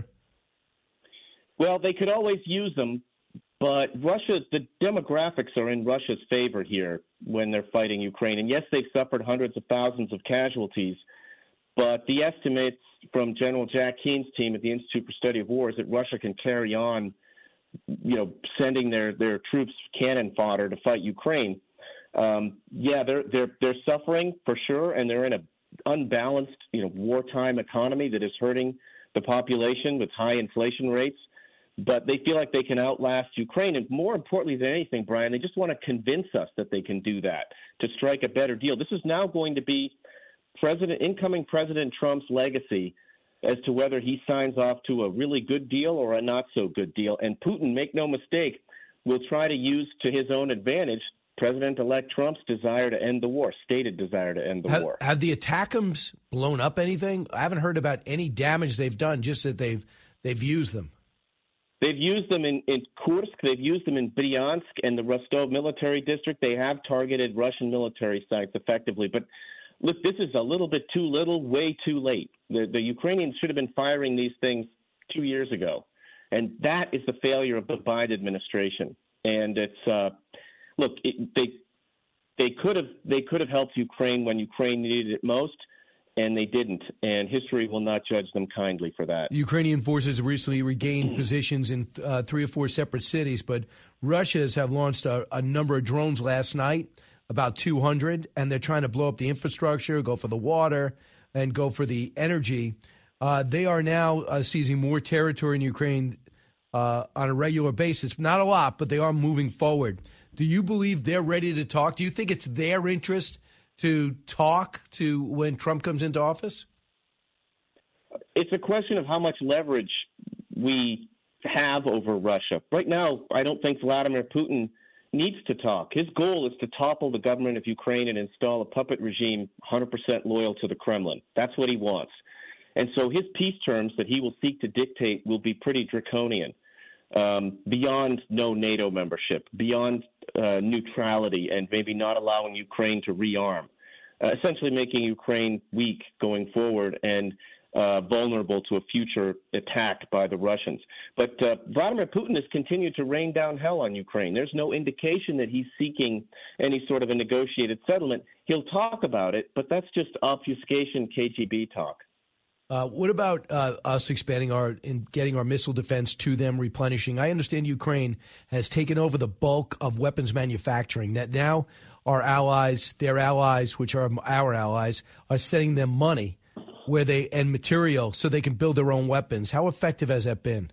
Well, they could always use them. But Russia, the demographics are in Russia's favor here when they're fighting Ukraine. And yes, they've suffered hundreds of thousands of casualties, but the estimates from General Jack Keene's team at the Institute for Study of War is that Russia can carry on, you know, sending their, their troops cannon fodder to fight Ukraine. Um, yeah, they're they're they're suffering for sure, and they're in a unbalanced, you know, wartime economy that is hurting the population with high inflation rates. But they feel like they can outlast Ukraine, and more importantly than anything, Brian, they just want to convince us that they can do that to strike a better deal. This is now going to be President, incoming President Trump's legacy as to whether he signs off to a really good deal or a not so good deal. And Putin, make no mistake, will try to use to his own advantage President-elect Trump's desire to end the war, stated desire to end the have, war. Have the ATACMS blown up anything? I haven't heard about any damage they've done, just that they've they've used them. They've used them in, in Kursk. They've used them in Bryansk and the Rostov military district. They have targeted Russian military sites effectively. But look, this is a little bit too little, way too late. The, the Ukrainians should have been firing these things two years ago. And that is the failure of the Biden administration. And it's uh, look, it, they they could have they could have helped Ukraine when Ukraine needed it most, and they didn't. And history will not judge them kindly for that. Ukrainian forces have recently regained positions in uh, three or four separate cities, but Russia's have launched a, a number of drones last night, about two hundred, and they're trying to blow up the infrastructure, go for the water, and go for the energy. Uh, they are now uh, seizing more territory in Ukraine uh, on a regular basis. Not a lot, but they are moving forward. Do you believe they're ready to talk? Do you think it's their interest to talk to when Trump comes into office? It's a question of how much leverage we have over Russia. Right now, I don't think Vladimir Putin needs to talk. His goal is to topple the government of Ukraine and install a puppet regime one hundred percent loyal to the Kremlin. That's what he wants. And so his peace terms that he will seek to dictate will be pretty draconian, um, beyond no NATO membership, beyond uh, neutrality, and maybe not allowing Ukraine to rearm, uh, essentially making Ukraine weak going forward and uh, vulnerable to a future attack by the Russians. But uh, Vladimir Putin has continued to rain down hell on Ukraine. There's no indication that he's seeking any sort of a negotiated settlement. He'll talk about it, but that's just obfuscation K G B talk. Uh, what about uh, us expanding our in getting our missile defense to them, replenishing? I understand Ukraine has taken over the bulk of weapons manufacturing. That now our allies, their allies, which are our allies, are sending them money where they and material so they can build their own weapons. How effective has that been?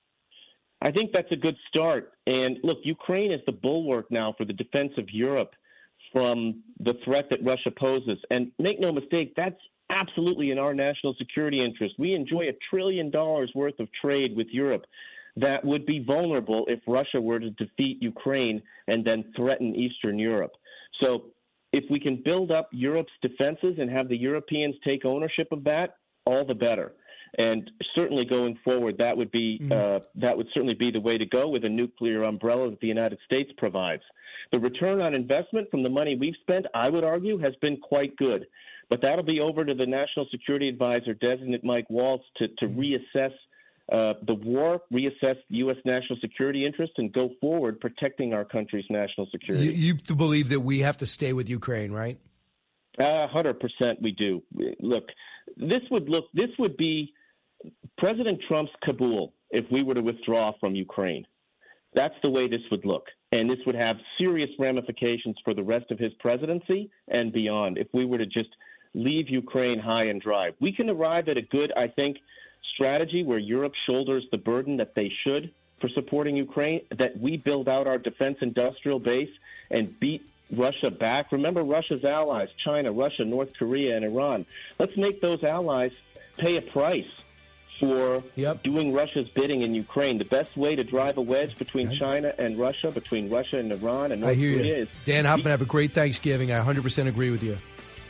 I think that's a good start. And look, Ukraine is the bulwark now for the defense of Europe from the threat that Russia poses. And make no mistake, that's absolutely in our national security interest. We enjoy a trillion dollars worth of trade with Europe that would be vulnerable if Russia were to defeat Ukraine and then threaten Eastern Europe. So if we can build up Europe's defenses and have the Europeans take ownership of that, all the better. And certainly going forward, that would be mm-hmm. uh, that would certainly be the way to go with a nuclear umbrella that the United States provides. The return on investment from the money we've spent, I would argue, has been quite good. But that'll be over to the National Security Advisor, Designate Mike Waltz, to, to reassess uh, the war, reassess U S national security interests, and go forward protecting our country's national security. You, you believe that we have to stay with Ukraine, right? A uh, hundred percent, we do. Look, this would look. This would be President Trump's Kabul if we were to withdraw from Ukraine. That's the way this would look. And this would have serious ramifications for the rest of his presidency and beyond if we were to just leave Ukraine high and dry. We can arrive at a good, I think, strategy where Europe shoulders the burden that they should for supporting Ukraine, that we build out our defense industrial base and beat Russia back. Remember Russia's allies, China, Russia, North Korea, and Iran. Let's make those allies pay a price for yep. doing Russia's bidding in Ukraine. The best way to drive a wedge between okay. China and Russia, between Russia and Iran and North I hear Korea you. is... Dan Hoffman, have a great Thanksgiving. I one hundred percent agree with you.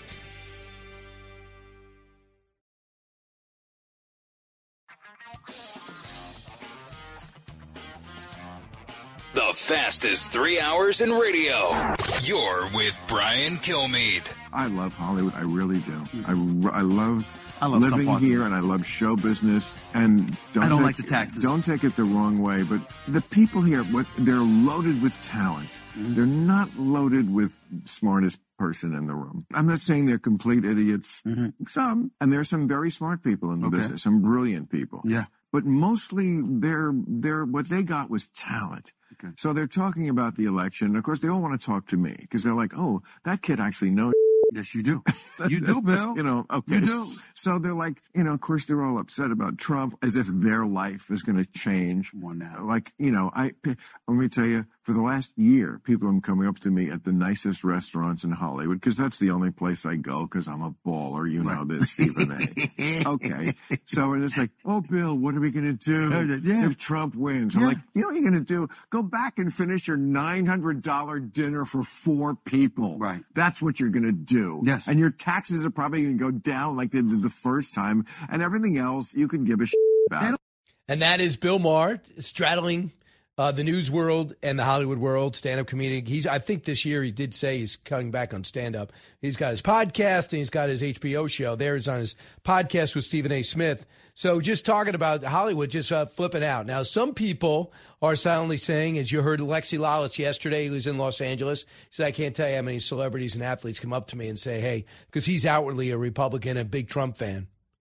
The fastest three hours in radio. You're with Brian Kilmeade. I love Hollywood. I really do. I, I love... I love living here, and I love show business. And don't I don't take, like the taxes. Don't take it the wrong way, but the people here, what they're loaded with talent. Mm-hmm. They're not loaded with smartest person in the room. I'm not saying they're complete idiots. Mm-hmm. Some, and there's some very smart people in the okay. business, some brilliant people. Yeah, but mostly they're they're what they got was talent. Okay. So they're talking about the election. Of course, they all want to talk to me because they're like, oh, that kid actually knows. Yes, you do. You do, Bill. You know, okay. You do. So they're like, you know, of course, they're all upset about Trump as if their life is going to change. One now. Like, you know, I, let me tell you, for the last year, people have been coming up to me at the nicest restaurants in Hollywood because that's the only place I go because I'm a baller. You know this, Stephen A. Okay. So, and it's like, oh, Bill, what are we going to do yeah. if Trump wins? I'm Yeah. like, you know what you're going to do? Go back and finish your nine hundred dollars dinner for four people. Right. That's what you're going to do. Yes. And your taxes are probably going to go down like they did the first time. And everything else you can give a shit about. And that is Bill Maher straddling uh, the news world and the Hollywood world, stand-up comedian. He's, I think this year he did say he's cutting back on stand-up. He's got his podcast and he's got his H B O show. There's on his podcast with Stephen A. Smith. So just talking about Hollywood, just uh, flipping out. Now, some people are silently saying, as you heard Alexi Lalas yesterday, he was in Los Angeles. He said, I can't tell you how many celebrities and athletes come up to me and say, hey, because he's outwardly a Republican and a big Trump fan.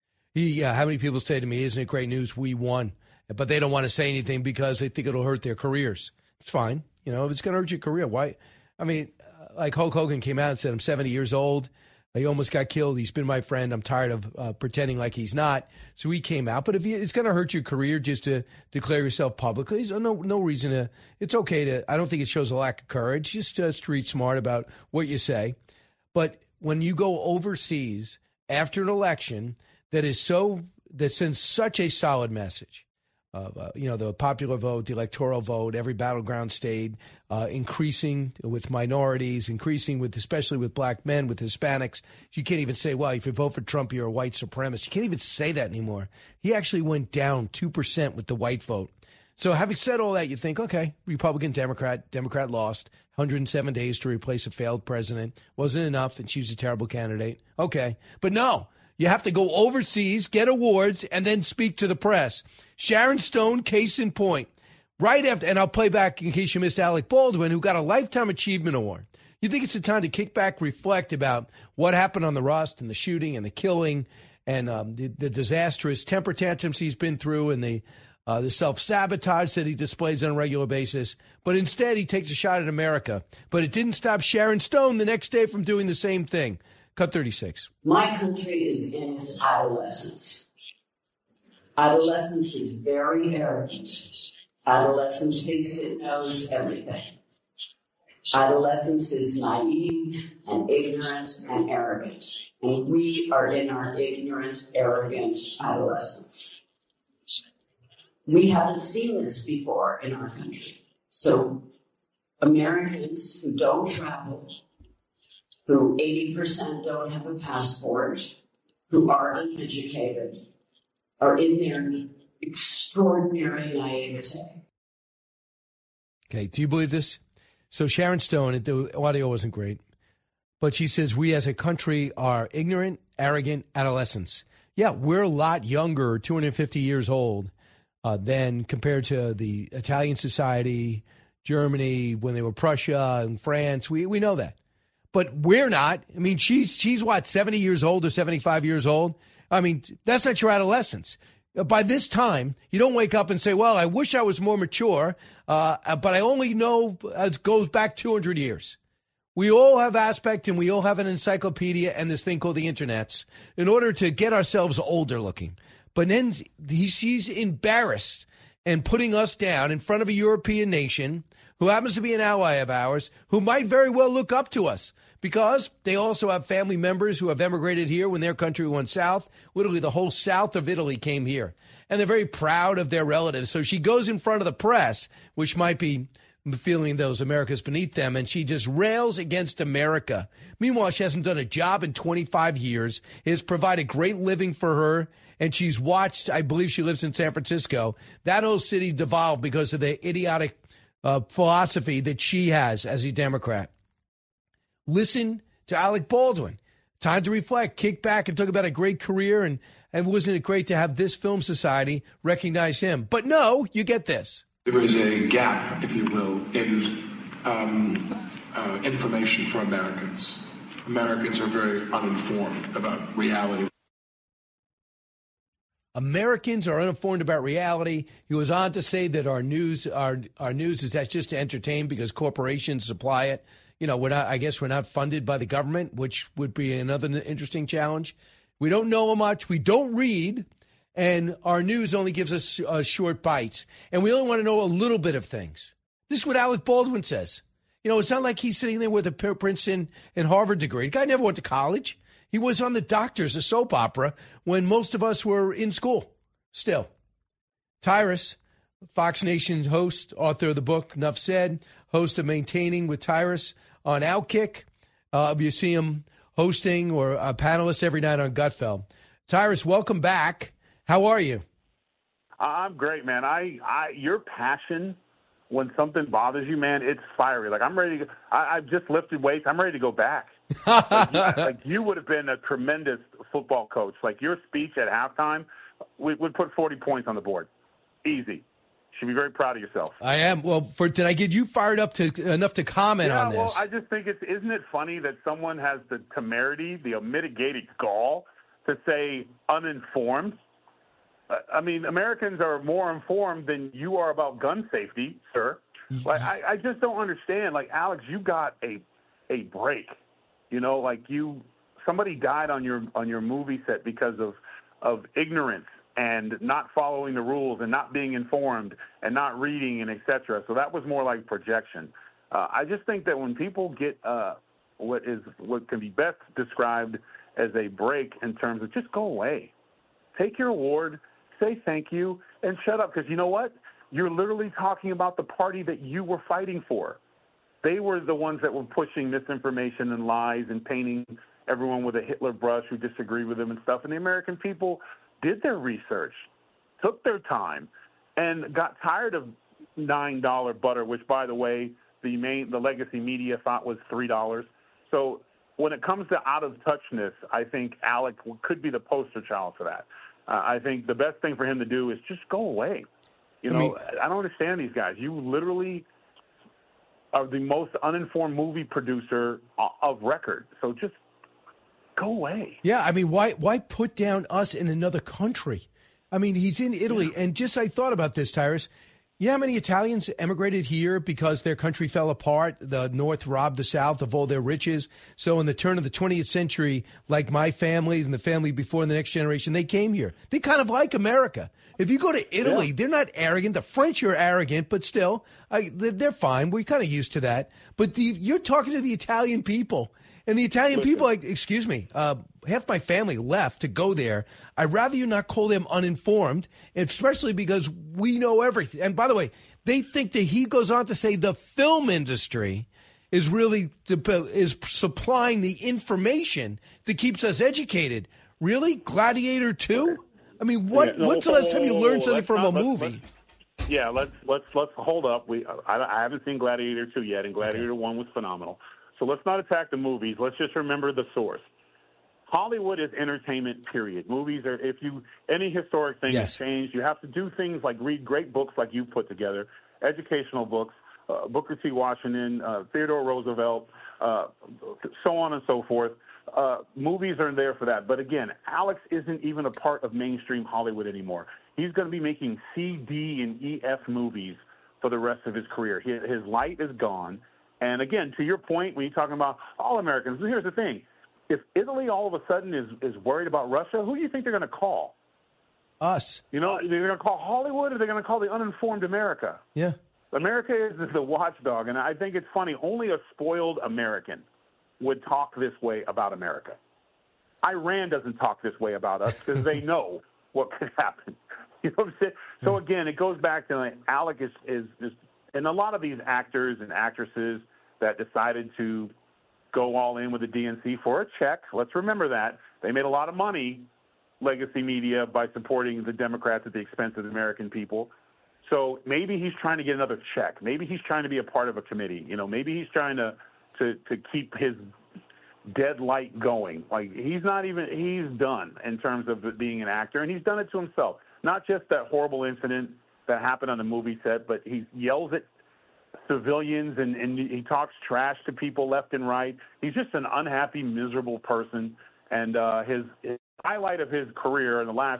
He, uh, how many people say to me, isn't it great news? We won. But they don't want to say anything because they think it'll hurt their careers. It's fine. You know, if it's going to hurt your career, why? I mean, like Hulk Hogan came out and said, I'm seventy years old. He almost got killed. He's been my friend. I'm tired of uh, pretending like he's not. So he came out. But if you, it's going to hurt your career just to declare yourself publicly, so no no reason to. It's okay to. I don't think it shows a lack of courage. Just uh, street smart about what you say. But when you go overseas after an election that is so that sends such a solid message. Uh, uh, you know, the popular vote, the electoral vote, every battleground state, uh, increasing with minorities, increasing with, especially with black men, with Hispanics. You can't even say, well, if you vote for Trump, you're a white supremacist. You can't even say that anymore. He actually went down two percent with the white vote. So having said all that, you think, okay, Republican, Democrat, Democrat lost, one hundred seven days to replace a failed president. Wasn't enough, and she was a terrible candidate. Okay. But no. You have to go overseas, get awards, and then speak to the press. Sharon Stone, case in point. Right after, and I'll play back in case you missed Alec Baldwin, who got a Lifetime Achievement Award. You think it's the time to kick back, reflect about what happened on the Rust and the shooting and the killing and um, the, the disastrous temper tantrums he's been through and the, uh, the self-sabotage that he displays on a regular basis. But instead, he takes a shot at America. But it didn't stop Sharon Stone the next day from doing the same thing. Cut thirty-six. My country is in its adolescence. Adolescence is very arrogant. Adolescence thinks it knows everything. Adolescence is naive and ignorant and arrogant. And we are in our ignorant, arrogant adolescence. We haven't seen this before in our country. So Americans who don't travel, who eighty percent don't have a passport, who are uneducated, are in their extraordinary naivete. Okay, do you believe this? So Sharon Stone, the audio wasn't great, but she says we as a country are ignorant, arrogant adolescents. Yeah, we're a lot younger, two hundred fifty years old, uh, than compared to the Italian society, Germany, when they were Prussia and France. We we know that. But we're not. I mean, she's, she's what, seventy years old or seventy-five years old? I mean, that's not your adolescence. By this time, you don't wake up and say, well, I wish I was more mature, uh, but I only know it goes back two hundred years. We all have aspect and we all have an encyclopedia and this thing called the internets in order to get ourselves older looking. But then he, she's embarrassed and putting us down in front of a European nation who happens to be an ally of ours, who might very well look up to us because they also have family members who have emigrated here when their country went south. Literally the whole south of Italy came here. And they're very proud of their relatives. So she goes in front of the press, which might be feeling those America's beneath them, and she just rails against America. Meanwhile, she hasn't done a job in twenty-five years. It has provided great living for her. And she's watched, I believe she lives in San Francisco, that whole city devolve because of the idiotic Uh, philosophy that she has as a Democrat. Listen to Alec Baldwin. Time to reflect, kick back and talk about a great career. And, and wasn't it great to have this film society recognize him? But no, you get this. There is a gap, if you will, in um, uh, information for Americans. Americans are very uninformed about reality. Americans are uninformed about reality. He was on to say that our news, our our news is that's just to entertain because corporations supply it. You know, we're not. I guess we're not funded by the government, which would be another interesting challenge. We don't know much. We don't read, and our news only gives us uh, short bites, and we only want to know a little bit of things. This is what Alec Baldwin says. You know, it's not like he's sitting there with a Princeton and Harvard degree. The guy never went to college. He was on The Doctors, a soap opera, when most of us were in school still. Tyrus, Fox Nation host, author of the book, Nuff Said, host of Maintaining with Tyrus on Outkick. Uh, you see him hosting or a panelist every night on Gutfeld. Tyrus, welcome back. How are you? I'm great, man. I, I your passion when something bothers you, man, it's fiery. Like, I'm ready to – I've just lifted weights. I'm ready to go back. like, you, like you would have been a tremendous football coach. Like your speech at halftime would, would put forty points on the board. Easy. You should be very proud of yourself. I am. Well, for did I get you fired up to enough to comment yeah, on this? Well, I just think it's isn't it funny that someone has the temerity, the mitigated gall to say uninformed? Uh, I mean, Americans are more informed than you are about gun safety, sir. Like I, I just don't understand. Like Alex, you got a a break. You know, like you, somebody died on your on your movie set because of of ignorance and not following the rules and not being informed and not reading and et cetera. So that was more like projection. Uh, I just think that when people get uh, what is what can be best described as a break in terms of just go away, take your award, say thank you, and shut up. Because you know what? You're literally talking about the party that you were fighting for. They were the ones that were pushing misinformation and lies and painting everyone with a Hitler brush who disagreed with them and stuff. And the American people did their research, took their time, and got tired of nine dollar butter, which, by the way, the main the legacy media thought was three dollars. So when it comes to out-of-touchness, I think Alec could be the poster child for that. Uh, I think the best thing for him to do is just go away. You know, I mean, I don't understand these guys. You literally are the most uninformed movie producer of record. So just go away. Yeah, I mean, why why put down us in another country? I mean, he's in Italy. Yeah. And just I thought about this, Tyrus. You know how many Italians emigrated here because their country fell apart? The North robbed the South of all their riches. So in the turn of the twentieth century, like my families and the family before and the next generation, they came here. They kind of like America. If you go to Italy, yeah. they're not arrogant. The French are arrogant, but still, I, they're fine. We're kind of used to that. But the, you're talking to the Italian people. And the Italian Listen. people, like, excuse me, uh, half my family left to go there. I'd rather you not call them uninformed, especially because we know everything. And by the way, they think that he goes on to say the film industry is really is supplying the information that keeps us educated. Really? Gladiator two? I mean, what? Yeah, no, when's the last time you learned something from not, a let's, movie? Let's, yeah, let's let's let's hold up. We I, I haven't seen Gladiator two yet, and Gladiator okay. one was phenomenal. So let's not attack the movies. Let's just remember the source. Hollywood is entertainment, period. Movies are, if you, any historic thing yes. has changed, you have to do things like read great books like you've put together, educational books, uh, Booker T. Washington, uh, Theodore Roosevelt, uh, so on and so forth. Uh, movies are there for that. But again, Alex isn't even a part of mainstream Hollywood anymore. He's going to be making C, D, and E, F movies for the rest of his career. His, his light is gone. And again, to your point, when you're talking about all Americans, here's the thing. If Italy all of a sudden is, is worried about Russia, who do you think they're going to call? Us. You know, they're going to call Hollywood or they're going to call the uninformed America? Yeah. America is the watchdog, and I think it's funny. Only a spoiled American would talk this way about America. Iran doesn't talk this way about us because they know what could happen. You know what I'm saying? So, again, it goes back to like, Alec is, is, is – and a lot of these actors and actresses that decided to go all in with the D N C for a check. Let's remember that. They made a lot of money, legacy media, by supporting the Democrats at the expense of the American people. So maybe he's trying to get another check. Maybe he's trying to be a part of a committee. You know, maybe he's trying to, to, to keep his dead light going. Like, he's not even – he's done in terms of being an actor, and he's done it to himself. Not just that horrible incident that happened on the movie set, but he yells at civilians and, and he talks trash to people left and right. He's just an unhappy, miserable person. And uh, his, his highlight of his career in the last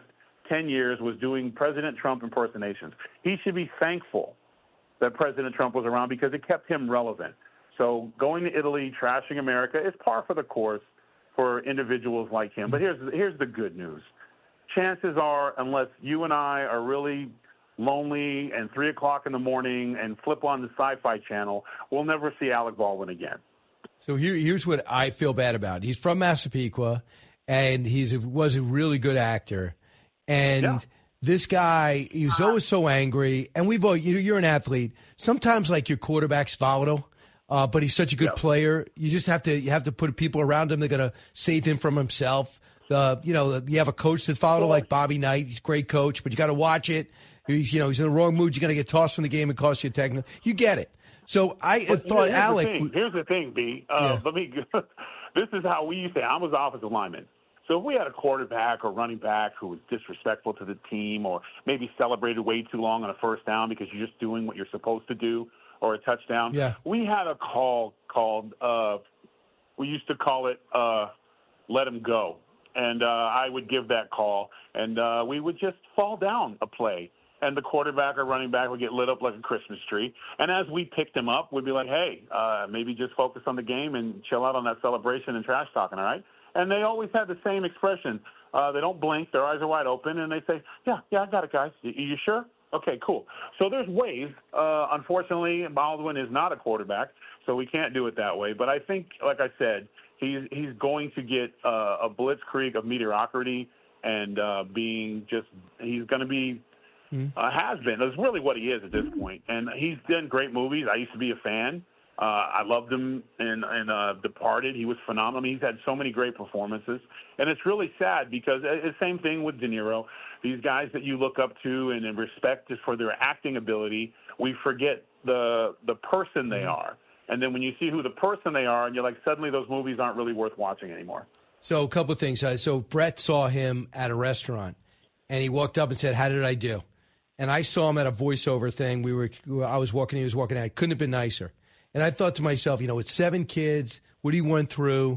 ten years was doing President Trump impersonations. He should be thankful that President Trump was around because it kept him relevant. So going to Italy, trashing America is par for the course for individuals like him. But here's here's the good news. Chances are, unless you and I are really lonely and three o'clock in the morning and flip on the Sci-Fi Channel, we'll never see Alec Baldwin again. So here, here's what I feel bad about. He's from Massapequa, and he's a, was a really good actor. And yeah. this guy, he's always so angry. And we've all, you know, you're an athlete. Sometimes, like, your quarterback's volatile, uh, but he's such a good yeah. player. You just have to you have to put people around him that are going to save him from himself. Uh, you know, you have a coach that's volatile like Bobby Knight. He's a great coach, but you got to watch it. He's, you know, he's in the wrong mood. You're going to get tossed from the game and cost you a technical. You get it. So I but thought here's Alec. The here's the thing, B. Uh, yeah. Let me. This is how we used to. I was offensive lineman. So if we had a quarterback or running back who was disrespectful to the team, or maybe celebrated way too long on a first down because you're just doing what you're supposed to do, or a touchdown, yeah. we had a call called. Uh, we used to call it uh, "Let him go," and uh, I would give that call, and uh, we would just fall down a play. And the quarterback or running back would get lit up like a Christmas tree. And as we picked him up, we'd be like, hey, uh, maybe just focus on the game and chill out on that celebration and trash talking, all right? And they always had the same expression. Uh, they don't blink. Their eyes are wide open. And they say, yeah, yeah, I got it, guys. Are you sure? Okay, cool. So there's ways. Uh, unfortunately, Baldwin is not a quarterback, so we can't do it that way. But I think, like I said, he's, he's going to get uh, a blitzkrieg of mediocrity and uh, being just – he's going to be – Uh, has been. That's really what he is at this point. And he's done great movies. I used to be a fan. Uh, I loved him in, in uh, Departed. He was phenomenal. He's had so many great performances. And it's really sad because it's the same thing with De Niro. These guys that you look up to and respect for their acting ability, we forget the the person they are. And then when you see who the person they are, and you're like, suddenly those movies aren't really worth watching anymore. So a couple of things. So Brett saw him at a restaurant, and he walked up and said, how did I do? And I saw him at a voiceover thing. We were, I was walking, he was walking out. Couldn't have been nicer. And I thought to myself, you know, with seven kids, what he went through,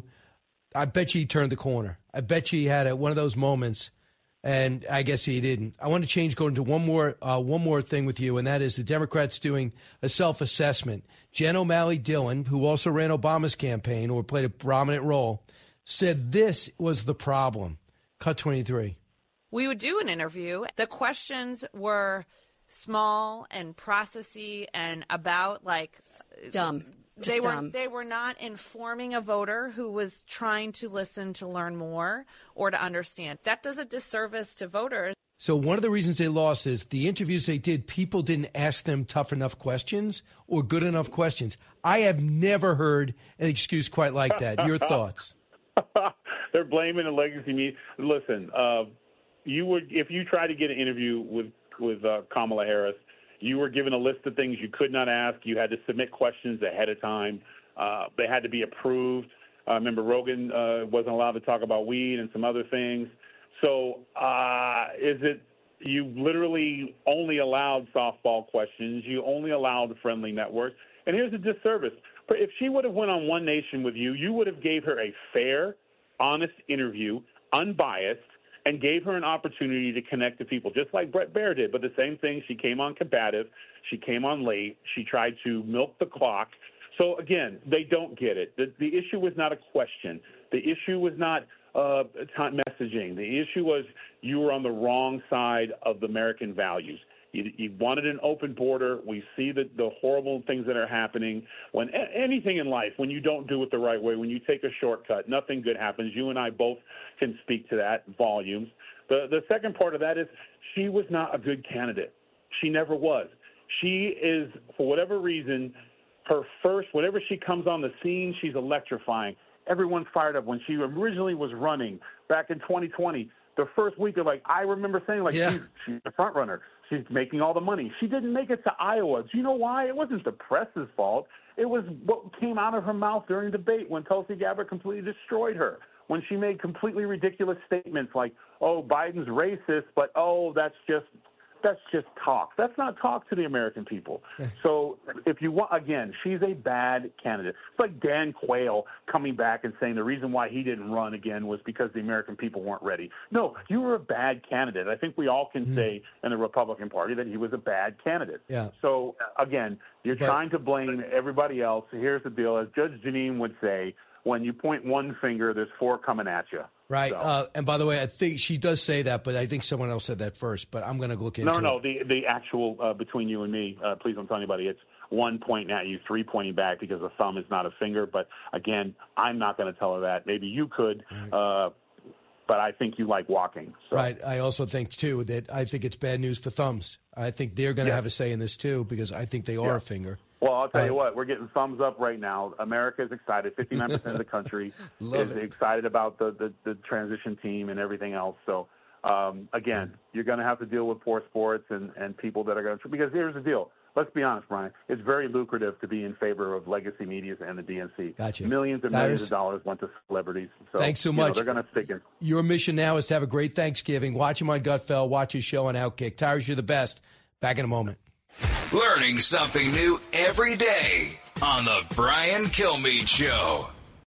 I bet you he turned the corner. I bet you he had a, one of those moments, and I guess he didn't. I want to change, go into one more, uh, one more thing with you, and that is the Democrats doing a self-assessment. Jen O'Malley Dillon, who also ran Obama's campaign or played a prominent role, said this was the problem. Cut twenty-three. We would do an interview. The questions were small and processy and about like dumb. Just they dumb. were they were not informing a voter who was trying to listen to learn more or to understand. That does a disservice to voters. So one of the reasons they lost is the interviews they did, people didn't ask them tough enough questions or good enough questions. I have never heard an excuse quite like that. Your thoughts? They're blaming the legacy media. Listen, uh, You would, if you tried to get an interview with with uh, Kamala Harris, you were given a list of things you could not ask. You had to submit questions ahead of time. Uh, they had to be approved. Uh, remember, Rogan uh, wasn't allowed to talk about weed and some other things. So, uh, is it you literally only allowed softball questions? You only allowed friendly networks. And here's a disservice: but if she would have went on One Nation with you, you would have gave her a fair, honest interview, unbiased, and gave her an opportunity to connect to people, just like Brett Baer did. But the same thing, she came on combative. She came on late. She tried to milk the clock. So, again, they don't get it. The, the issue was not a question. The issue was not uh, messaging. The issue was you were on the wrong side of the American values. You, you wanted an open border. We see the, the horrible things that are happening. When anything in life, when you don't do it the right way, when you take a shortcut, nothing good happens. You and I both can speak to that volumes. The the second part of that is she was not a good candidate. She never was. She is, for whatever reason, her first, whenever she comes on the scene, she's electrifying. Everyone's fired up. When she originally was running back in twenty twenty, the first week of like, I remember saying like, yeah. she's, she's the front runner. She's making all the money. She didn't make it to Iowa. Do you know why? It wasn't the press's fault. It was what came out of her mouth during debate when Tulsi Gabbard completely destroyed her, when she made completely ridiculous statements like, oh, Biden's racist, but, oh, that's just that's just talk. That's not talk to the American people. So if you want, again, she's a bad candidate. It's like Dan Quayle coming back and saying the reason why he didn't run again was because the American people weren't ready. No, you were a bad candidate. I think we all can mm-hmm. say in the Republican Party that he was a bad candidate. Yeah. So, again, you're but, trying to blame everybody else. Here's the deal. As Judge Jeanine would say, when you point one finger, there's four coming at you. Right. So. Uh, and by the way, I think she does say that, but I think someone else said that first. But I'm going to look into it. No, no, it. the the actual uh, between you and me, uh, please don't tell anybody. It's one pointing at you, three pointing back because a thumb is not a finger. But, again, I'm not going to tell her that. Maybe you could. Right. Uh, but I think you like walking. So. Right. I also think, too, that I think it's bad news for thumbs. I think they're going to yeah. have a say in this, too, because I think they are yeah. a finger. Well, I'll tell uh, you what, we're getting thumbs up right now. America is excited. fifty-nine percent of the country is it. excited about the, the, the transition team and everything else. So, um, again, you're going to have to deal with poor sports and, and people that are going to – because here's the deal. Let's be honest, Brian. It's very lucrative to be in favor of legacy medias and the D N C. Gotcha. Millions and Tyrus, millions of dollars went to celebrities. So, thanks so you much. know, they're going to stick in. Your mission now is to have a great Thanksgiving. Watch him on Gutfeld. Watch his show on Outkick. Tyrus, you're the best. Back in a moment. Learning something new every day on the Brian Kilmeade Show.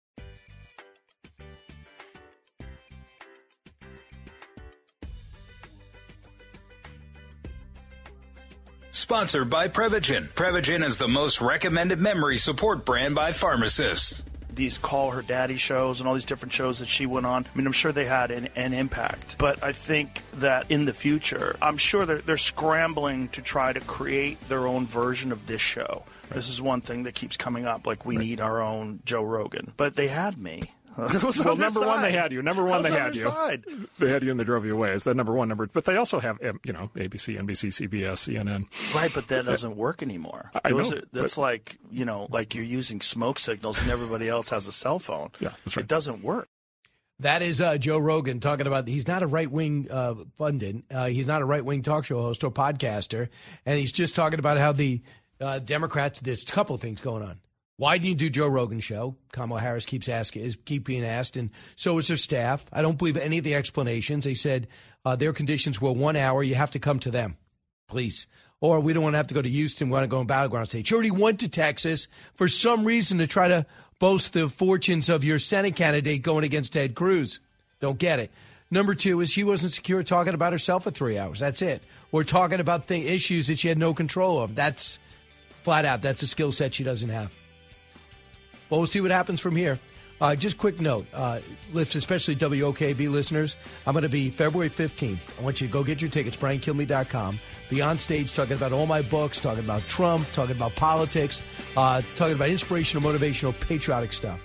Sponsored by Prevagen. Prevagen is the most recommended memory support brand by pharmacists. These Call Her Daddy shows and all these different shows that she went on, I mean, I'm sure they had an, an impact. But I think that in the future, I'm sure they're, they're scrambling to try to create their own version of this show. Right. This is one thing that keeps coming up, like we right. need our own Joe Rogan. But they had me. Well, number one, they had you. Number one, they had you. Side? They had you and they drove you away. It's the number one number. But they also have, you know, A B C, N B C, C B S, C N N. Right, but that doesn't work anymore. I Those know. Are, that's but, like, you know, like you're using smoke signals and everybody else has a cell phone. Yeah, that's right. It doesn't work. That is uh, Joe Rogan talking about, he's not a right-wing uh, pundit. Uh, he's not a right-wing talk show host or podcaster. And he's just talking about how the uh, Democrats, there's a couple of things going on. Why didn't you do Joe Rogan's show? Kamala Harris keeps asking, is keep being asked, and so is her staff. I don't believe any of the explanations. They said uh, their conditions were one hour. You have to come to them, please. Or we don't want to have to go to Houston. We want to go in battleground states. You already went to Texas for some reason to try to boast the fortunes of your Senate candidate going against Ted Cruz. Don't get it. Number two is she wasn't secure talking about herself for three hours. That's it. Or talking about th- issues that she had no control of. That's flat out. That's a skill set she doesn't have. Well, we'll see what happens from here. Uh, just quick note, uh, especially W O K V listeners, I'm going to be February fifteenth. I want you to go get your tickets, brian kilmeade dot com. Be on stage talking about all my books, talking about Trump, talking about politics, uh, talking about inspirational, motivational, patriotic stuff.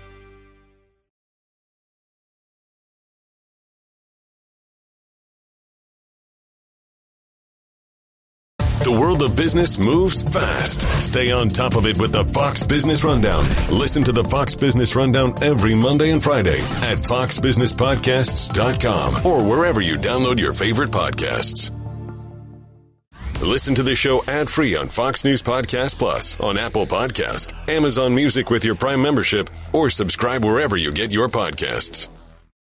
The world of business moves fast. Stay on top of it with the Fox Business Rundown. Listen to the Fox Business Rundown every Monday and Friday at fox business podcasts dot com or wherever you download your favorite podcasts. Listen to the show ad-free on Fox News Podcast Plus, on Apple Podcast, Amazon Music with your Prime membership, or subscribe wherever you get your podcasts.